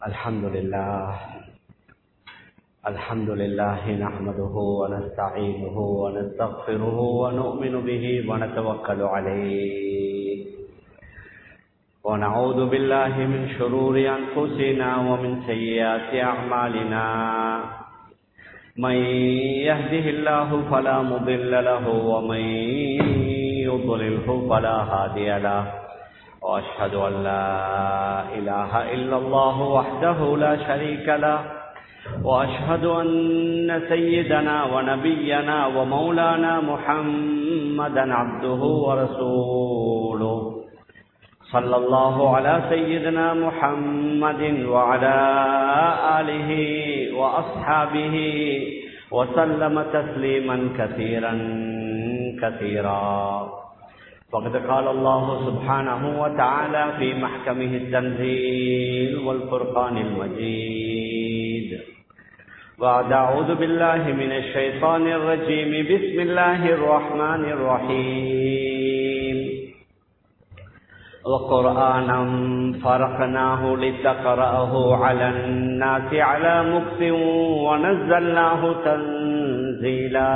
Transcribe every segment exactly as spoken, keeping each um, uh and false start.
الحمد لله الحمد لله نحمده ونستعينه ونستغفره ونؤمن به ونتوكل عليه ونعوذ بالله من شرور أنفسنا ومن سيئات أعمالنا من يهده الله فلا مضل له ومن يضلله فلا هادي له وأشهد أن لا إله إلا الله وحده لا شريك له وأشهد أن سيدنا ونبينا ومولانا محمدا عبده ورسوله صلى الله على سيدنا محمد وعلى آله وأصحابه وسلم تسليما كثيرا كثيرا. وقد قال الله سبحانه وتعالى في محكمه التنزيل والفرقان المجيد: بعد أعوذ بالله من الشيطان الرجيم بسم الله الرحمن الرحيم وقرآنا فرقناه لتقرأه على الناس على مكث ونزلناه تنزيلا.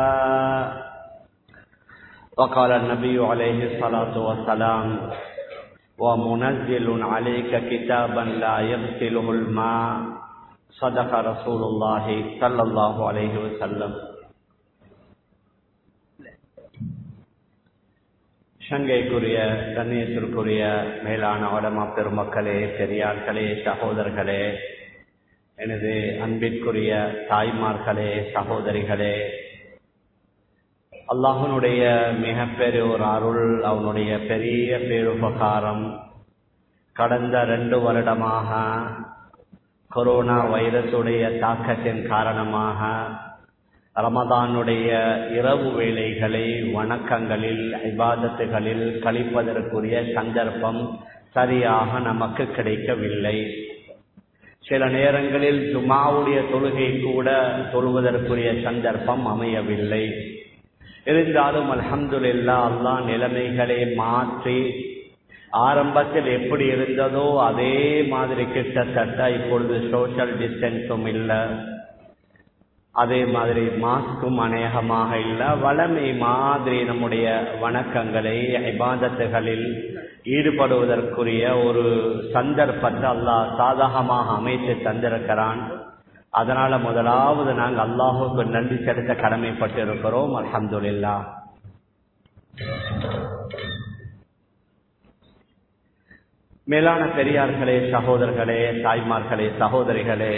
وقال النبي عليه الصلاة والسلام: ومنزل عليك كتابا لا يغسله الماء. صدق رسول الله صلى الله عليه وسلم. சங்கைக்குரிய கண்ணியத்திற்குரிய மேலான உலமா பெருமக்களே, பெரியார்களே, சகோதரர்களே, எனது அன்பிற்குரிய தாய்மார்களே, சகோதரிகளே, அல்லாஹ்வுடைய மிக பெரிய ஒரு அருள், அவனுடைய பெரிய பேருபகாரம், கடந்த ரெண்டு வருடமாக கொரோனா வைரசுடைய தாக்கத்தின் காரணமாக ரமதானுடைய இரவு வேளைகளை வணக்கங்களில் இபாதத்துகளில் கழிப்பதற்குரிய சந்தர்ப்பம் சரியாக நமக்கு கிடைக்கவில்லை. சில நேரங்களில் ஜுமாவுடைய தொழுகை கூட தொழுவதற்குரிய சந்தர்ப்பம் அமையவில்லை. இருந்தாலும் அல்ஹம்துலில்லாஹ், அல்லாஹ் நிலைமைகளை மாற்றி ஆரம்பத்தில் எப்படி இருந்ததோ அதே மாதிரி கிட்டத்தட்ட இப்பொழுது சோஷியல் டிஸ்டன்ஸும் இல்லை, அதே மாதிரி மாஸ்கும் அநேகமாக இல்லை. வளமை மாதிரி நம்முடைய வணக்கங்களை இபாதத்துகளில் ஈடுபடுவதற்குரிய ஒரு சந்தர்ப்பத்தை அல்லாஹ் சாதகமாக அமைத்து தந்திருக்கிறான். அதனால முதலாவது நாங்கள் அல்லாஹுக்கு நன்றி செலுத்த கடமைப்பட்டு இருக்கிறோம். அல்ஹம்துலில்லாஹ். மேலான பெரியார்களே, சகோதரர்களே, தாய்மார்களே, சகோதரிகளே,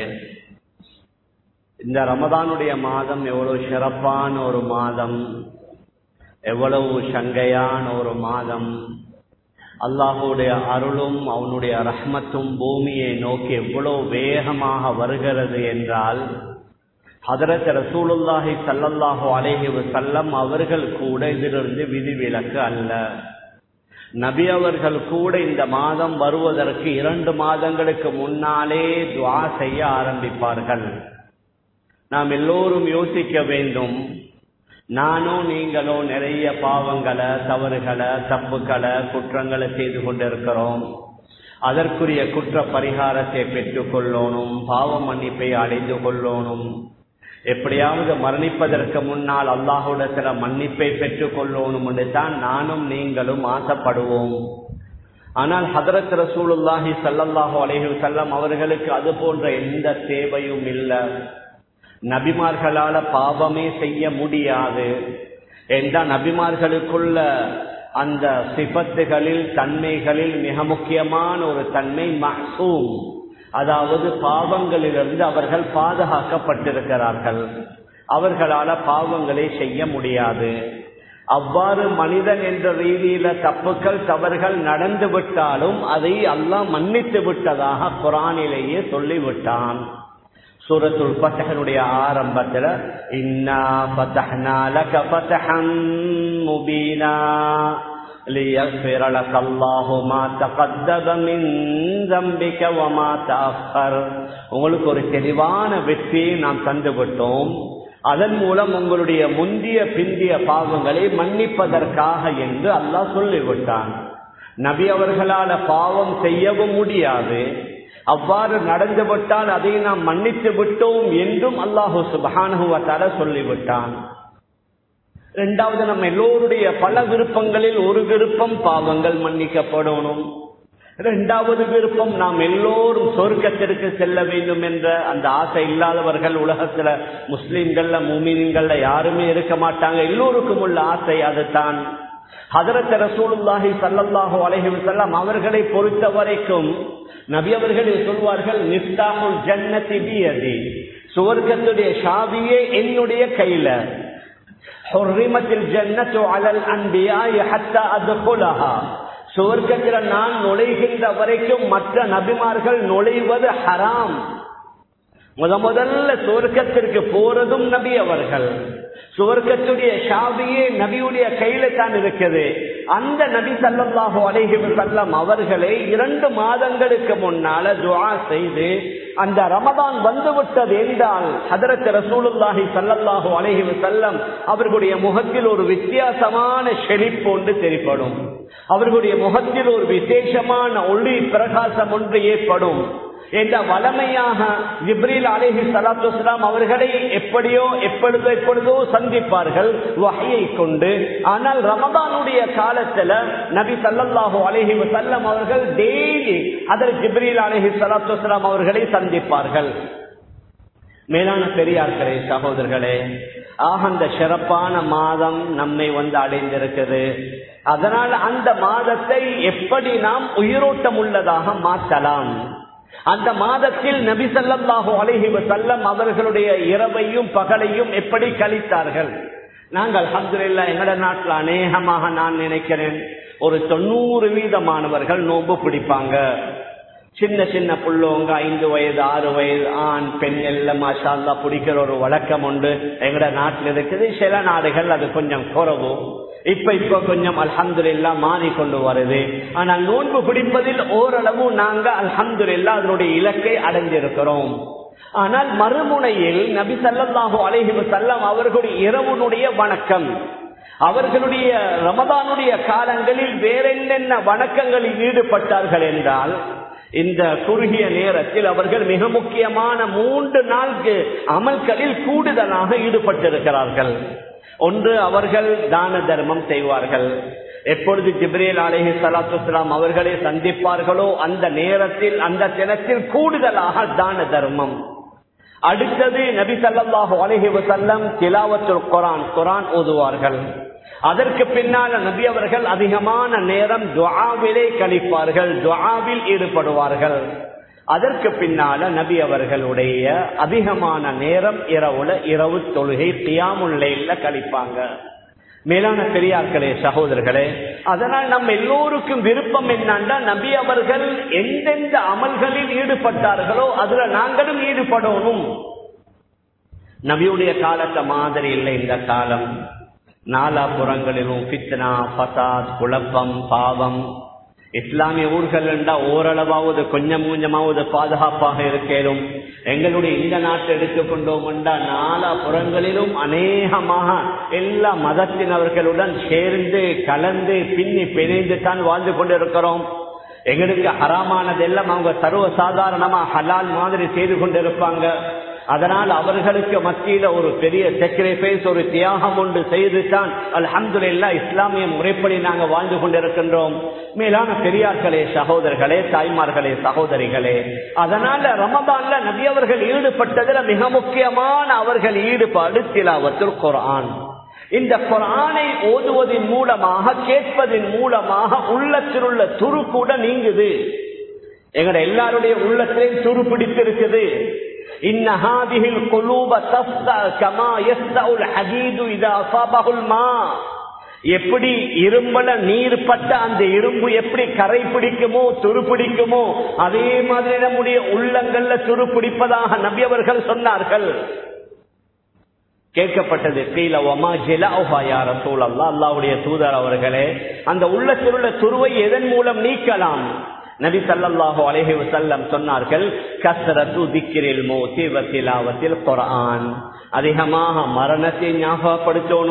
இந்த ரமதானுடைய மாதம் எவ்வளவு சிறப்பான ஒரு மாதம், எவ்வளவு சங்கையான ஒரு மாதம். அல்லாஹுடைய அருளும் அவனுடைய ரஹ்மத்தும் பூமியை நோக்கி எவ்வளவு வேகமாக வருகிறது என்றால், ஹதரத் ரசூலுல்லாஹி ஸல்லல்லாஹு அலைஹி வஸல்லம் அவர்கள் கூட இதிலிருந்து விதிவிலக்கு அல்ல. நபி அவர்கள் கூட இந்த மாதம் வருவதற்கு இரண்டு மாதங்களுக்கு முன்னாலே துஆ செய்ய ஆரம்பிப்பார்கள். நாம் எல்லோரும் யோசிக்க வேண்டும், நானோ நீங்களோ நிறைய பாவங்களை, தவறுகளை, தப்புக்களை, குற்றங்களை செய்து கொண்டிருக்கிறோம். அதற்குரிய குற்ற பரிகாரத்தை பெற்றுக் கொள்ளணும், பாவ மன்னிப்பை அடைந்து கொள்ளணும். எப்படியாவது மரணிப்பதற்கு முன்னால் அல்லாஹ்விடத்துல மன்னிப்பை பெற்றுக் கொள்ளணும் என்று தான் நானும் நீங்களும் ஆசைப்படுவோம். ஆனால் ஹதரத் ரசூலுல்லாஹி ஸல்லல்லாஹு அலைஹி வஸல்லம் அவர்களுக்கு அது போன்ற எந்த தேவையும் இல்லை. நபிமார்களால பாவமே செய்ய முடியாது என்ற நபிமார்களுக்குள்ள அந்த சிபத்துகளில், தன்மைகளில் மிக முக்கியமான ஒரு தன்மை மஹ்சூம், அதாவது பாவங்களிலிருந்து அவர்கள் பாதுகாக்கப்பட்டிருக்கிறார்கள். அவர்களால பாவங்களை செய்ய முடியாது. அவ்வாறு மனிதன் என்ற ரீதியில தப்புக்கள், தவறுகள் நடந்து விட்டாலும் அதை அல்லாஹ் மன்னித்து விட்டதாக குர்ஆனிலேயே சொல்லிவிட்டான். சூரத்துல் ஃபத்ஹ்னுடைய ஆரம்பத்துல இன்னா ஃபதஹ்னா லக ஃபத்ஹன் முபீனா லியக்ஃபிர லக்கல்லாஹு மா தகத்தம மின் ஸம்பிக வ மா தஅக்கர். உங்களுக்கு ஒரு தெளிவான வெற்றியை நாம் தந்து விட்டோம், அதன் மூலம் உங்களுடைய முந்திய பிந்திய பாவங்களை மன்னிப்பதற்காக என்று அல்லாஹ் சொல்லிவிட்டான். நபி அவர்களால பாவம் செய்யவும் முடியாது, அவ்வாறு நடந்து விட்டால் அதை நாம் மன்னித்து விட்டோம் என்றும் அல்லாஹு சுப்ஹானஹு வ தஆலா சொல்லிவிட்டான். இரண்டாவது, நம்ம எல்லோருடைய பல விருப்பங்களில் ஒரு விருப்பம் பாவங்கள் மன்னிக்கப்படணும். இரண்டாவது விருப்பம் நாம் எல்லோரும் சொர்க்கத்திற்கு செல்ல வேண்டும் என்ற அந்த ஆசை இல்லாதவர்கள் உலகத்துல முஸ்லிம்கள்ல மூமின்கள்ல யாருமே இருக்க மாட்டாங்க. எல்லோருக்கும் உள்ள ஆசை அதுதான். ஹஜ்ரத் ரசூலுல்லாஹி ஸல்லல்லாஹு அலைஹி வஸல்லம் அவர்களை பொறுத்த வரைக்கும் நபி அவர்கள் சொல்வார்கள், மிஃப்தாஹுல் ஜன்னதி பியதி, சுவர்க்கத்துடைய சாவியே என்னுடைய கையில. ஹுர்ரிமத்தில் ஜன்னத்து அலல் அன்பியாஇ ஹத்தா அத்குலஹா, சுவர்க்கத்தில் நான் நுழைகின்ற வரைக்கும் மற்ற நபிமார்கள் நுழைவது ஹராம். முத முதல்ல சுவர்க்கத்திற்கு போறதும் நபி அவர்கள். சுவர்க்கத்துடைய சாவியே நபியுடைய கையில தான் இருக்குது. அந்த நபி ஸல்லல்லாஹு அலைஹி வஸல்லம் அவர்களை இரண்டு மாதங்களுக்கு முன்னால துஆ செய்து அந்த ரமதான் வந்துவிட்டது என்றால் ஹஜ்ரத் ரசூலுல்லாஹி ஸல்லல்லாஹு அலைஹி வஸல்லம் அவர்களுடைய முகத்தில் ஒரு வித்தியாசமான செழிப்பு ஒன்று தெரிப்படும். அவர்களுடைய முகத்தில் ஒரு விசேஷமான ஒளி பிரகாசம் ஒன்று ஏற்படும். என்ற வளமையாக ஜிப்ரீல் அலைஹி ஸலாத்து வஸலாம் அவர்களை எப்படியோ எப்பொழுதோ எப்பொழுதோ சந்திப்பார்கள் வஹ்யை கொண்டு. ஆனால் ரமதானுடைய காலத்துல நபி ஸல்லல்லாஹு அலைஹி வஸல்லம் அவர்கள் டெய்லி அதற்கு ஜிப்ரீல் அலைஹி ஸலாத்து வஸலாம் அவர்களை சந்திப்பார்கள். மேலான பெரியார்களே, சகோதரர்களே, ஆக அந்த சிறப்பான மாதம் நம்மை வந்து அடைந்திருக்கிறது. அதனால் அந்த மாதத்தை எப்படி நாம் உயிரோட்டம் உள்ளதாக மாற்றலாம்? அந்த மாதத்தில் நபி ஸல்லல்லாஹு அலைஹி வஸல்லம் அவர்களுடைய இரவையும் பகலையும் எப்படி கழித்தார்கள்? நாங்கள் அல்ஹம்துலில்லாஹ் எங்கட நாட்டில் அநேகமாக நான் நினைக்கிறேன் ஒரு தொண்ணூறு வீதமானவர்கள் நோன்பு பிடிப்பாங்க. சின்ன சின்ன புள்ளவங்க ஐந்து வயது ஆறு வயது ஆண் பெண் எல்லாம் மாஷா அல்லாஹ் பிடிக்கிற ஒரு வழக்கம் உண்டு எங்கட நாட்டில் இருக்குது. சில நாடுகள் அது கொஞ்சம் குறைவு. இப்ப இப்ப கொஞ்சம் அல்ஹம்துலில்லாஹ் மாறிக்கொண்டு வருது. ஆனால் நோன்பு பிடிப்பதில் ஓரளவு நாங்க அல்ஹம்துலில்லாஹ் அதனுடைய இலக்கை அடைஞ்சிருக்கிறோம். ஆனால் மறுமுனையில் நபி ஸல்லல்லாஹு அலைஹி வஸல்லம் அவர்களுடைய இரவுனுடைய வணக்கம், அவர்களுடைய ரமதானுடைய காலங்களில் வேற என்னென்ன வணக்கங்களில் ஈடுபட்டார்கள் என்றால், இந்த குறுகிய நேரத்தில் அவர்கள் மிக முக்கியமான மூன்று நான்கு அமல்களில் கூடுதலாக ஈடுபட்டிருக்கிறார்கள். ஒன்று, அவர்கள் தான தர்மம் செய்வார்கள். எப்பொழுது ஜிப்ரீல் அலைஹி ஸலாத்து வஸலாம் அவர்களை சந்திப்பார்களோ அந்த நேரத்தில் அந்த தினத்தில் கூடுதலாக தான தர்மம். அடுத்தது, நபி ஸல்லல்லாஹு அலைஹி வஸல்லம் திலாவத்துல் குர்ஆன், குர்ஆன் ஓதுவார்கள். அதற்கு பின்னால் நபி அவர்கள் அதிகமான நேரம் துஆவிலே கழிப்பார்கள், துஆவில் ஈடுபடுவார்கள். அதற்கு பின்னால நபி அவர்களுடைய அதிகமான நேரம் இரவுல இரவு தொழுகை கியாமுல் லைல்ல கழிப்பாங்க. மேலான பெரியார்களே, சகோதரர்களே, அதனால் நம்ம எல்லோருக்கும் விருப்பம் என்னன்னா நபி அவர்கள் எந்தெந்த அமல்களில் ஈடுபட்டார்களோ அதுல நாங்களும் ஈடுபடணும். நபியுடைய காலத்தை மாதிரி இல்லை இந்த காலம். நாலாபுறங்களிலும் ஃபித்னா, ஃபசாத், குழப்பம், பாவம். இஸ்லாமிய ஊர்கள் என்றா ஓரளவாவது கொஞ்சம் கொஞ்சமாவது பாதுகாப்பாக இருக்கேனும். எங்களுடைய இந்த நாட்டை எடுத்துக்கொண்டோம் என்றா நாலா புறங்களிலும் அநேகமாக எல்லா மதத்தினவர்களுடன் சேர்ந்து கலந்து பின்னி பிணைந்து தான் வாழ்ந்து கொண்டிருக்கிறோம். எங்களுக்கு ஹராமானது எல்லாம் அவங்க சர்வ சாதாரணமா ஹலால் மாதிரி செய்து கொண்டிருப்பாங்க. அதனால் அவர்களுக்கு மத்தியில ஒரு பெரிய சாக்ரிஃபைஸ், ஒரு தியாகம் ஒன்று செய்துதான் அல்ஹம்துலில்லாஹ் இஸ்லாமிய முறைப்படி நாங்கள் வாழ்ந்து கொண்டிருக்கின்றோம். மேலான பெரியார்களே, சகோதரர்களே, தாய்மார்களே, சகோதரிகளே, அதனால ரமதான்ல நபி அவர்கள் ஈடுபட்டதுல மிக முக்கியமான அவர்கள் ஈடுபாடு திலாவத்துல் குர்ஆன். இந்த குர்ஆனை ஓதுவதன் மூலமாக, கேட்பதன் மூலமாக உள்ளத்தில் உள்ள துரு கூட நீங்குது. எங்கட எல்லாருடைய உள்ளத்திலையும் துரு பிடித்திருக்குது. إن هذه القلوب تفزع كما يفزع الحديد إذا أصابه الماء. எப்படி இரும்பல நீர் பட்ட அந்த இரும்பு எப்படி கரை பிடிக்குமோ துரு பிடிக்குமோ அதே மாதிரி நம்முடைய உள்ளங்கள்ல துரு பிடிப்பதாக நபி அவர்கள் சொன்னார்கள். கேட்கப்பட்டது, கீழ வமா ஜிலாஹா யா ரசூலல்லாஹ், அல்லாஹ்வுடைய தூதர் அவர்களே, அந்த உள்ளத்தில் உள்ள துருவை எதன் மூலம் நீக்கலாம்? நபி ஸல்லல்லாஹு அலைஹி வஸல்லம் சொன்னார்கள், கஸ்ரத்து திக்ரில் மௌத்தி வ திலாவத்தில் குர்ஆன். அதிகமாக மரணத்தை ஞாபகப்படுத்தணும்,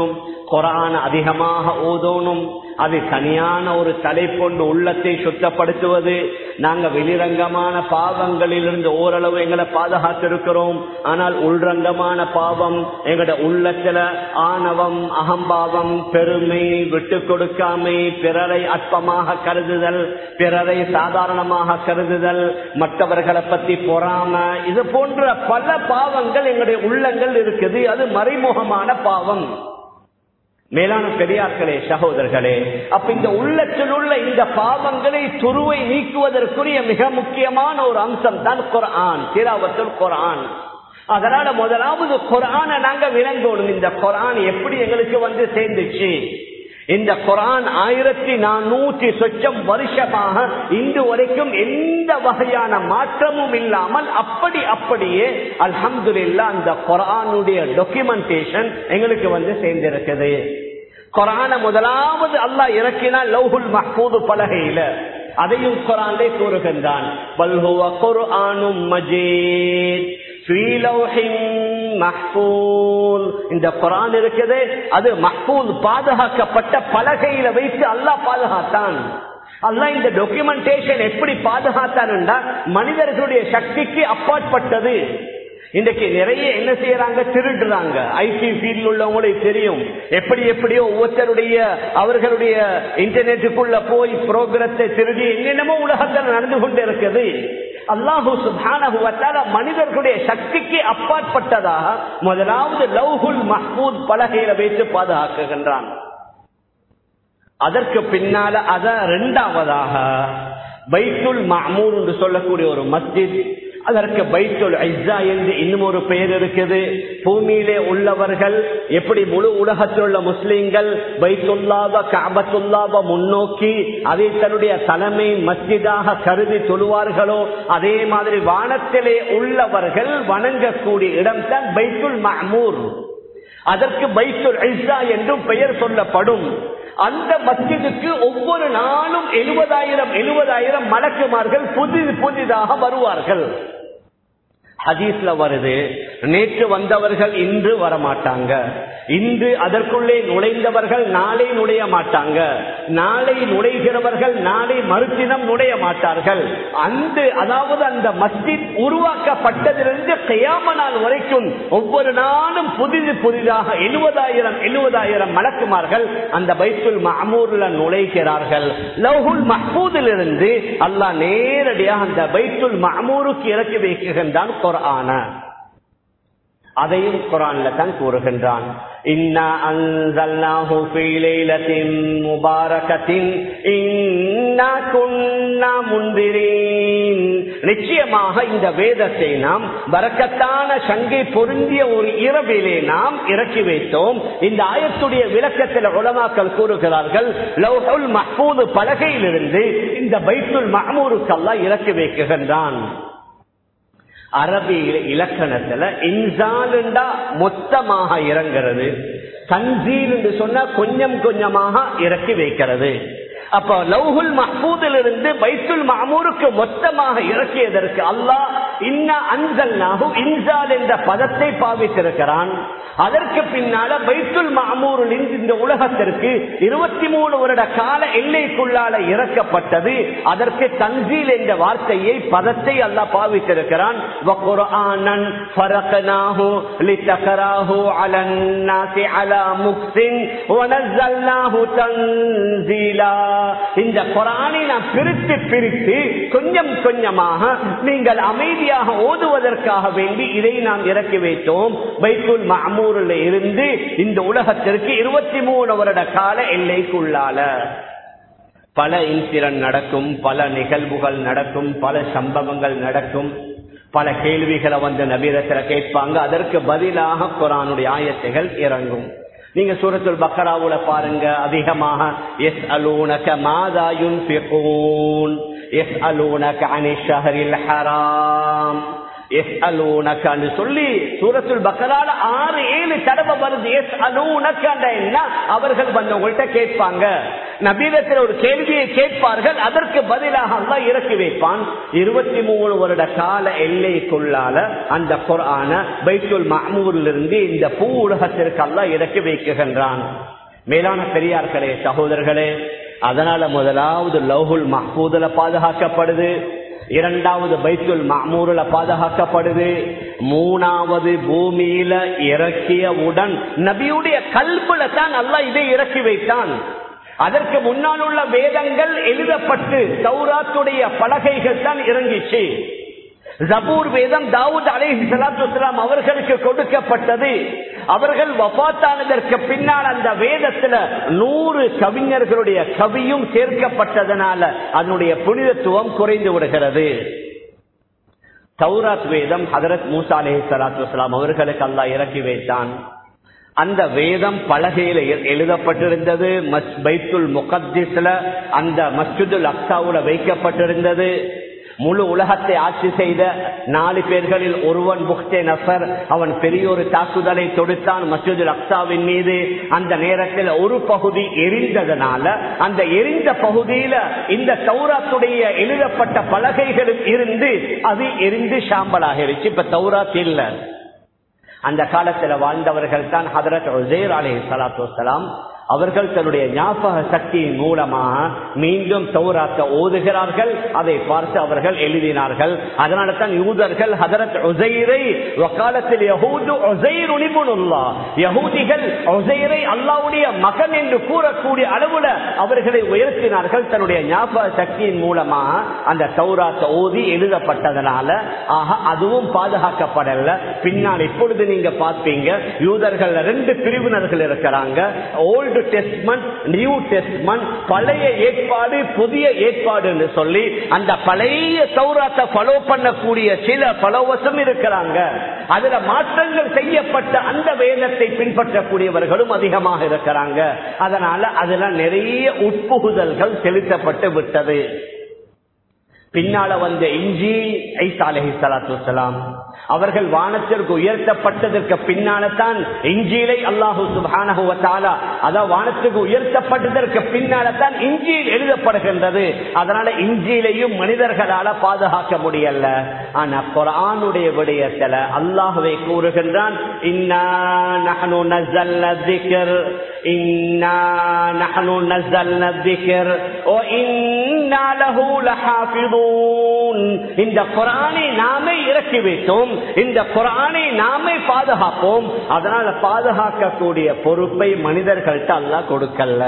குர்ஆன் அதிகமாக ஓதணும். அது தனியான ஒரு தலைப்பொண்டு உள்ளத்தை சுத்தப்படுத்துவது. நாங்க வெளிரங்கமான பாவங்களிலிருந்து ஓரளவு எங்களை பாதுகாத்திருக்கிறோம். ஆனால் உள்ரங்கமான பாவம் எங்களோட உள்ளத்துல ஆணவம், அகம்பாவம், பெருமை, விட்டு கொடுக்காமை, பிறரை அற்பமாக கருதுதல், பிறரை சாதாரணமாக கருதுதல், மற்றவர்களை பத்தி பொறாம, இது போன்ற பல பாவங்கள் எங்களுடைய உள்ளங்கள் இருக்குது. அது மறைமுகமான பாவம். மேலான பெரியார்களே, சகோதரர்களே, அப்ப இந்த உள்ளத்தில் உள்ள இந்த பாவங்களை துருவை நீக்குவதற்குரிய மிக முக்கியமான ஒரு அம்சம் தான் குர்ஆன், திலாவத்துல் குர்ஆன். அதனால முதலாவது குர்ஆனை நாங்க விளங்கணும். இந்த குர்ஆன் எப்படி எங்களுக்கு வந்து சேர்ந்துச்சு? இந்த குர்ஆன் ஆயிரத்தி நானூற்றி சொச்சம் வருஷமாக இன்று வரைக்கும் எந்த வகையான மாற்றமும் இல்லாமல் அப்படி அப்படியே அல்ஹம்துலில்லாஹ் அந்த குர்ஆனுடைய டாக்குமெண்டேஷன் எங்களுக்கு வந்து சேர்ந்திருக்குது. குர்ஆனை முதலாவது அல்லாஹ் இறக்கினால் லௌஹுல் மஹ்ஃபூது பலகையில, அதையும் குர்ஆனிலே கூறுகின்றான். பல் ஹுவ குர்ஆனும் மஜீத் ஃபீ லௌஹின் மஹ்ஃபூல். இந்த குர்ஆன் இருக்குது, அது மஹ்ஃபூல் பாதுகாக்கப்பட்ட பலகையில வைத்து அல்லாஹ் பாதுகாத்தான். அல்லாஹ் இந்த டாக்குமெண்டேஷன் எப்படி பாதுகாத்தான்? மனிதர்களுடைய சக்திக்கு அப்பாற்பட்டது. இன்றைக்கு நிறைய என்ன செய்யறாங்க, திருடுறாங்க. ஐடி ஃபீல்ட் உள்ளவங்களுக்கு தெரியும், எப்படி எப்படியோ ஒவ்வொருத்தருடைய அவர்களுடைய இன்டர்நெட்டுக்குள்ள போய் புரோகிரத்தை திருடி என்னென்னமோ உலகத்தில் நடந்து கொண்டு இருக்குது. அல்லாஹு சுப்ஹானஹு வ தஆலா மனிதர்களுடைய சக்திக்கு அப்பாற்பட்டதாக முதலாவது லௌஹுல் மஹ்ஃபூத் பலகையில வைத்து பாதுகாக்குகின்றான். அதற்கு பின்னால அத இரண்டாவதாக பைத்துல் மஅமூர் என்று சொல்லக்கூடிய ஒரு மஸ்ஜித், அதற்கு பைத்துல் இஸ்ஸா என்று இன்னும் ஒரு பெயர் இருக்குது. பூமியிலே உள்ளவர்கள் எப்படி முழு உலகத்தில் உள்ள முஸ்லிம்கள் பைத்துல்லாஹ கஅபத்துல்லாஹ முன்னோக்கி அதை தன்னுடைய தலைமை மஸ்ஜிதாக கருதி தொழுவார்களோ, அதே மாதிரி வானத்திலே உள்ளவர்கள் வணங்கக்கூடிய இடம் தான் பைத்துல் மஅமூர். அதற்கு பைத்துல் இஸ்ஸா என்றும் பெயர் சொல்லப்படும். அந்த மஸ்ஜிதுக்கு ஒவ்வொரு நாளும் எழுபதாயிரம் எழுபதாயிரம் மலக்குமார்கள் புதிது புதிதாக வருவார்கள். ஹதீஸ்ல வருது, நேற்று வந்தவர்கள் இன்று வரமாட்டாங்க, இன்று அதற்குள்ளே நுழைந்தவர்கள் நாளை நுழைய மாட்டாங்க, நாளை நுழைகிறவர்கள் நாளை மறுதினம் நுழைய மாட்டார்கள். அந்த அதாவது அந்த மஸ்ஜித் உருவாக்கப்பட்டதிலிருந்து கியாம நாள் வரைக்கும் ஒவ்வொரு நாளும் புதிது புதிதாக எழுபதாயிரம் எழுபதாயிரம் மலக்குமார்கள் அந்த பைத்துல் மஅமூர்ல நுழைகிறார்கள். லௌஹுல் மஹ்ஃபூதில் இருந்து அல்லாஹ் நேரடியாக அந்த பைத்துல் மஅமூருக்கு இறக்கி வைக்கின்றான் குர்ஆன. அதையும் குர்ஆன்ல தான் கூறுகின்றான். இன்னா அன்ஸல்னாஹு ஃபீ லைலத்தின் முபாரகத்தின் இன்னா குன்னா முன்திரீன். நிச்சயமாக இந்த வேதத்தை நாம் பரக்கத்தான சங்கை பொருந்திய ஒரு இரவிலே நாம் இறக்கி வைத்தோம். இந்த ஆயத்துடைய விளக்கத்தில் உலமாக்கள் கூறுகிறார்கள், லௌஹுல் மஹ்ஃபூத் பலகையிலிருந்து இந்த பைத்துல் மஅமூருக்கு அல்லாஹ் இறக்கி வைக்கின்றான். அரபி இலக்கணத்துல இன்சாலுண்டா மொத்தமாக இறங்கிறது, தன்சீல் என்று சொன்னா கொஞ்சம் கொஞ்சமாக இறக்கி வைக்கிறது. அப்ப லௌஹுல் மஹ்ஃபூதில் இருந்து பைத்துல் மஅமூருக்கு மொத்தமாக இறக்கியதற்கு அல்லாஹ் இன்னா அன்ஸல்னாஹு இன்சால் என்ற பதத்தை பாவித்திருக்கிறான். அதற்கு பின்னால பைத்துல் மஅமூரில் இந்த உலகத்திற்கு இருபத்தி மூணு வருட கால எல்லைக்குள்ளால இறக்கப்பட்டது. அதற்கு தன்சீல் என்ற வார்த்தையை பதத்தை அல்லாஹ் பாவித்திருக்கிறான். வகுர்ஆனன் ஃபரக்னாஹு லிதக்ராஹு அலன் நாஸி அலா முக்ஸின் வனஸல்னாஹு தன்சீலா. இந்த குர்ஆனை நாம் பிரித்து பிரித்து கொஞ்சம் கொஞ்சமாக நீங்கள் அமைதியாக ஓதுவதற்காக வேண்டி இதை நாம் இறக்கி வைத்தோம். பைத்துல் மஅமூரில் இருந்து இந்த உலகத்திற்கு இருபத்தி மூணு வருட கால எல்லைக்குள்ளால பல இன்சிடென்ட் நடக்கும், பல நிகழ்வுகள் நடக்கும், பல சம்பவங்கள் நடக்கும், பல கேள்விகளை வந்து நபியிடத்துல கேட்பாங்க. அதற்கு பதிலாக குர்ஆனுடைய ஆயத்துகள் இறங்கும். நீங்க சூரத்துல் பக்கராவுல பாருங்க, அதிகமாக யஸ்அலூனக மாதா யுன்ஃபிகூன், யஸ்அலூனக அனிஷ் ஷஹரில் ஹராம், யஸ்அலூனக என்று சொல்லி சூரத்துல் பக்கரால ஆறு ஏழு தடவை வருது. யஸ்அலூனக என்ன, அவர்கள் வந்து உங்கள்கிட்ட கேட்பாங்க, நபியிடத்தில் ஒரு கேள்வியை கேட்பார்கள், அதற்கு பதிலாக அல்லாஹ் இறக்கி வைப்பான். இருபத்தி மூணு வருட கால எல்லைக்குள்ளால அந்த குர்ஆன பைத்துல் மஅமூரிலிருந்து இந்த பூ உலகத்திற்கு அல்லாஹ் இறக்கி வைக்கின்றான். மேலான பெரியார்களே, சகோதரர்களே, அதனால முதலாவது லௌஹுல் மஹ்பூதுல பாதுகாக்கப்படுது, இரண்டாவது பைத்துல் மஅமூர்ல பாதுகாக்கப்படுது, மூணாவது பூமியில இறக்கியவுடன் நபியுடைய கல்புல தான் அல்லாஹ் இதை இறக்கி வைத்தான். அதற்கு முன்னால் உள்ள வேதங்கள் எழுதப்பட்டு தௌராத்துடைய பலகைகள் தான் இறங்கிச்சு. ஜபூர் வேதம் தாவூத் அலைஹிஸ்ஸலாத்து வஸ்ஸலாம் அவர்களுக்கு கொடுக்கப்பட்டது. அவர்கள் வஃபாத்தானதற்கு பின்னால் அந்த வேதத்துல நூறு கவிஞர்களுடைய கவியும் சேர்க்கப்பட்டதனால அதனுடைய புனிதத்துவம் குறைந்து விடுகிறது. தௌராத் வேதம் ஹதரத் மூசா அலைஹிஸ்ஸலாத்து வஸ்ஸலாம் அவர்களுக்கு அல்லாஹ் இறக்கி வைத்தான். அந்த வேதம் பலகையில எழுதப்பட்டிருந்தது. பைத்துல் முகத்திஸ்ல அந்த மஸ்ஜிதுல் அக்ஸாவுல வைக்கப்பட்டிருந்தது. முழு உலகத்தை ஆட்சி செய்த நாலு பேர்களில் ஒருவன் புக்தே நசர், அவன் பெரிய ஒரு தாக்குதலை தொடுத்தான் மஸ்ஜிதுல் அக்ஸாவின் மீது. அந்த நேரத்தில் ஒரு பகுதி எரிந்ததனால அந்த எரிந்த பகுதியில இந்த தௌராத்துடைய எழுதப்பட்ட பலகைகளும் இருந்து அது எரிந்து சாம்பலாகிருச்சு. இப்ப தௌராத் இல்ல. அந்த காலத்துல வாழ்ந்தவர்கள் தான் ஹதரத் உஸைர் அலைஹிஸ்ஸலாத்து வஸ்ஸலாம். அவர்கள் தன்னுடைய ஞாபக சக்தியின் மூலமாக மீண்டும் தௌராத்தை ஓதுகிறார்கள். அதை பார்த்து அவர்கள் எழுதினார்கள். அதனால தான் யூதர்கள் ஹதரத் உஸைரை வகாலத்தில் யஹூது உஸைர் இப்னுல்லாஹ், யஹூதிகள் உஸைரை அல்லாஹ்வுடைய மகன் என்று கூறக்கூடிய அளவுல அவர்களை உயர்த்தினார்கள் தன்னுடைய ஞாபக சக்தியின் மூலமாக. அந்த தௌராத்தை ஓதி எழுதப்பட்டதனால ஆக அதுவும் பாதுகாக்கப்படல. பின்னால் இப்பொழுது நீங்க பார்ப்பீங்க, யூதர்கள் ரெண்டு பிரிவினர்கள் இருக்கிறாங்க. ஓல்டு டெஸ்ட்மென்ட், நியூ டெஸ்ட்மென்ட், பழைய ஏற்பாடு புதிய ஏற்பாடு என்று சொல்லி அந்த பழைய தௌராத்தை ஃபாலோ பண்ணக்கூடிய சில ஃபாலோவர்ஸும் இருக்கிறாங்க. அதுல மாற்றங்கள் செய்யப்பட்ட அந்த வேதத்தை பின்பற்றக்கூடியவர்களும் அதிகமாக இருக்கிறாங்க. அதனால அதுல நிறைய உட்புகுதல்கள் செலுத்தப்பட்டு விட்டது. பின்னால வந்த இன்ஜீல் ஈசா அலைஹிஸ்ஸலாத்து வஸ்ஸலாம் அவர்கள் வானத்திற்கு உயர்த்தப்பட்டதற்கு பின்னால்தான் இன்ஜீலை அல்லாஹு சுப்ஹானஹு வ தஆலா அத வானத்துக்கு உயர்த்தப்பட்டதற்கு பின்னால்தான் இன்ஜீல் எழுதப்படுகின்றது. அதனால இன்ஜீலையும் மனிதர்களால பாதுகாக்க முடியல. ஆனா குர்ஆனுடைய விடயத்துல அல்லாஹ்வே கூறுகின்றான், இன்னா நஹ்னு நஸல்னா ذிக்ர் இன்னா நஹ்னு நஸல்னா ذிக்ர் வ இன்னா லஹு லஹாஃபிதூன். இந்த குர்ஆனை நாமே இறக்கி வைத்தோம், இந்த குர்ஆனை நாமே பாதுகாப்போம். அதனால பாதுகாக்கக்கூடிய பொறுப்பை மனிதர்கள்ட்ட அல்லாஹ் கொடுக்கல.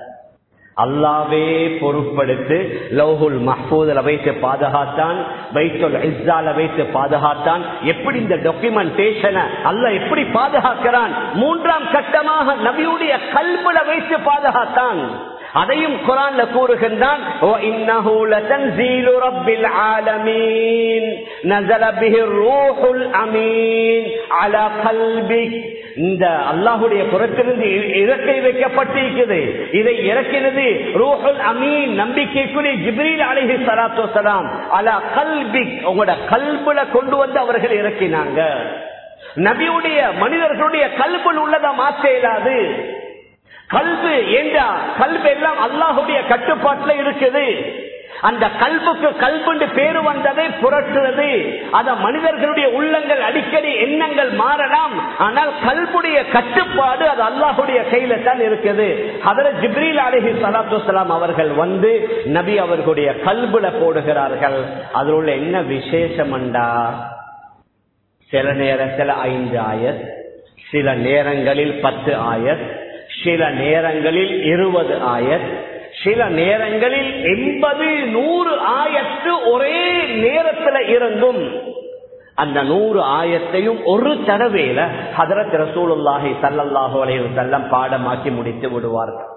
அல்லாவே பொறுப்படுத்து லௌஹுல் மஹ்பூதுல வைத்து பாதுகாத்தான், பைத்துல் இஸ்ஸால வைத்து பாதுகாத்தான். எப்படி இந்த டாக்குமெண்டேஷனை அல்லாஹ் எப்படி பாதுகாக்கிறான்? மூன்றாம் கட்டமாக நபியுடைய கல்புல வைத்து பாதுகாத்தான். அதையும் குர்ஆன்ல கூறுகின்றான், வ இன்னஹு லதன்ஸீலு ரப்பில் ஆலமீன் நஸல பிஹி ரூஹுல் அமீன் அலா கல்பிக். இந்த அல்லாஹ்வுடைய புறத்திலிருந்து இறக்கை வைக்கப்பட்டிருக்கிறது. இதை இறக்கினது ரூஹுல் அமீன், நம்பிக்கைக்குரிய ஜிப்ரீல் அலைஹிஸ்ஸலாத்து வஸ்ஸலாம். அலா கல்பிக், உங்களோட கல்புல கொண்டு வந்து அவர்கள் இறக்கினாங்க. நபியுடைய மனிதர்களுடைய கல்புல் உள்ளதை மாற்ற இயலாது. கல்பு என்றா கல்பு எல்லாம் அல்லாஹுடைய கட்டுப்பாட்டுல இருக்குது. அந்த கல்புக்கு கல்புண்டு பேரு வந்ததை புரட்டுறது. அத மனிதர்களுடைய உள்ளங்கள் அடிக்கடி எண்ணங்கள் மாறலாம், ஆனால் கல்புடைய கட்டுப்பாடு அது அல்லாஹுடைய கையில தான் இருக்குது. ஹதரத் ஜிப்ரீல் அலைஹிஸ்ஸலாத்து வஸ்ஸலாம் அவர்கள் வந்து நபி அவர்களுடைய கல்புல போடுகிறார்கள். அதில் உள்ள என்ன விசேஷம் என்றா, சில நேரத்தில் ஐந்து ஆயத், சில நேரங்களில் பத்து ஆயத், சில நேரங்களில் இருபது ஆயத், சில நேரங்களில் எண்பது நூறு ஆயத்து ஒரே நேரத்தில் இருந்தும் அந்த நூறு ஆயத்தையும் ஒரு தடவையில ஹதரத் ரசூலுல்லாஹி ஸல்லல்லாஹு அலைஹி வஸல்லம் பாடமாக்கி முடித்து விடுவார்கள்.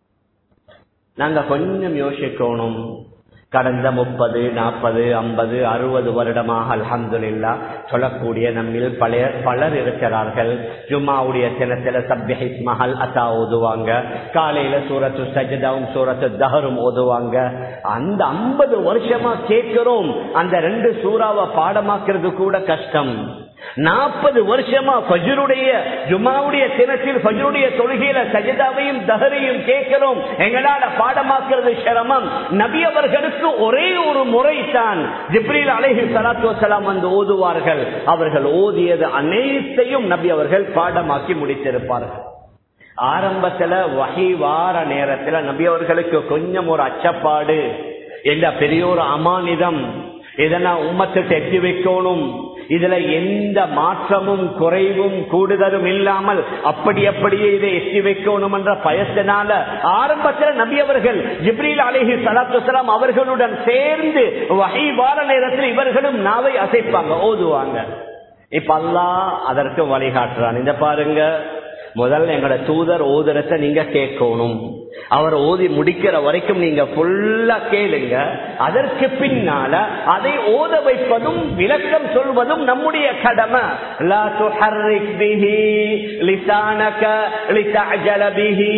நாங்க கொஞ்சம் யோசிக்கணும். கடந்த முப்பது நாற்பது ஐம்பது அறுபது வருடமாக அல்ஹம்துலில்லாஹ் சொல்லக்கூடிய நம்மில் பலர் பலர் இருக்கிறார்கள். ஜும்மாவுடைய தினத்தில சப்ஹி இஸ்மஹல் அத்தா ஓதுவாங்க, காலையில சூரத்து சஜ்தாவும் சூரத்து தஹரும் ஓதுவாங்க. அந்த ஐம்பது வருஷமா கேட்கிறோம், அந்த ரெண்டு சூறாவை பாடமாக்குறது கூட கஷ்டம். நாற்பது வருஷமா ஃபஜ்ருடைய ஜும்மாவுடைய தினத்தில் ஃபஜ்ருடைய தொழுகையில சஜ்தாவையும் தஹரையும் கேட்கிறோம், எங்களால பாடமாக்குறது சிரமம். நபி அவர்களுக்கு ஒரே ஒரு முறை தான் ஜிப்ரீல் அலைஹிஸ்ஸலாத்து வஸ்ஸலாம் வந்து ஓதுவார்கள். அவர்கள் ஓதியது அனைத்தையும் நபி அவர்கள் பாடமாக்கி முடித்திருப்பார்கள். ஆரம்பத்துல வஹி வார நேரத்துல நபி அவர்களுக்கு கொஞ்சம் ஒரு அச்சப்பாடு, என்ற பெரிய ஒரு அமானிதம், இதெல்லாம் உம்மத்துக்கு எட்டி வைக்கணும், இதுல எந்த மாற்றமும் குறைவும் கூடுதலும் இல்லாமல் அப்படி அப்படியே இதை எட்டி வைக்கணும் என்ற பயத்தினால ஆரம்பத்தில் நபி அவர்கள் ஜிப்ரீல் அலைஹி ஸலாத்து வஸலாம் அவர்களுடன் சேர்ந்து வஹி வார நேரத்தில் இவர்களும் நாவை அசைப்பாங்க, ஓதுவாங்க. இப்ப அல்லாஹ் அதற்கு வழிகாட்டுறான். இந்த பாருங்க, முதல்ல எங்களோட தூதர் ஓதுறத நீங்க கேட்கணும், அவர் ஓதி முடிக்கிற வரைக்கும் நீங்க ஃபுல்லா கேளுங்க. அதற்கு பின்னால அதை ஓத வைப்பதும் விளக்கம் சொல்வதும் நம்முடைய கடமை. லா துஹர்ரிக் பிஹி லிசானக லிதஅஜல பிஹி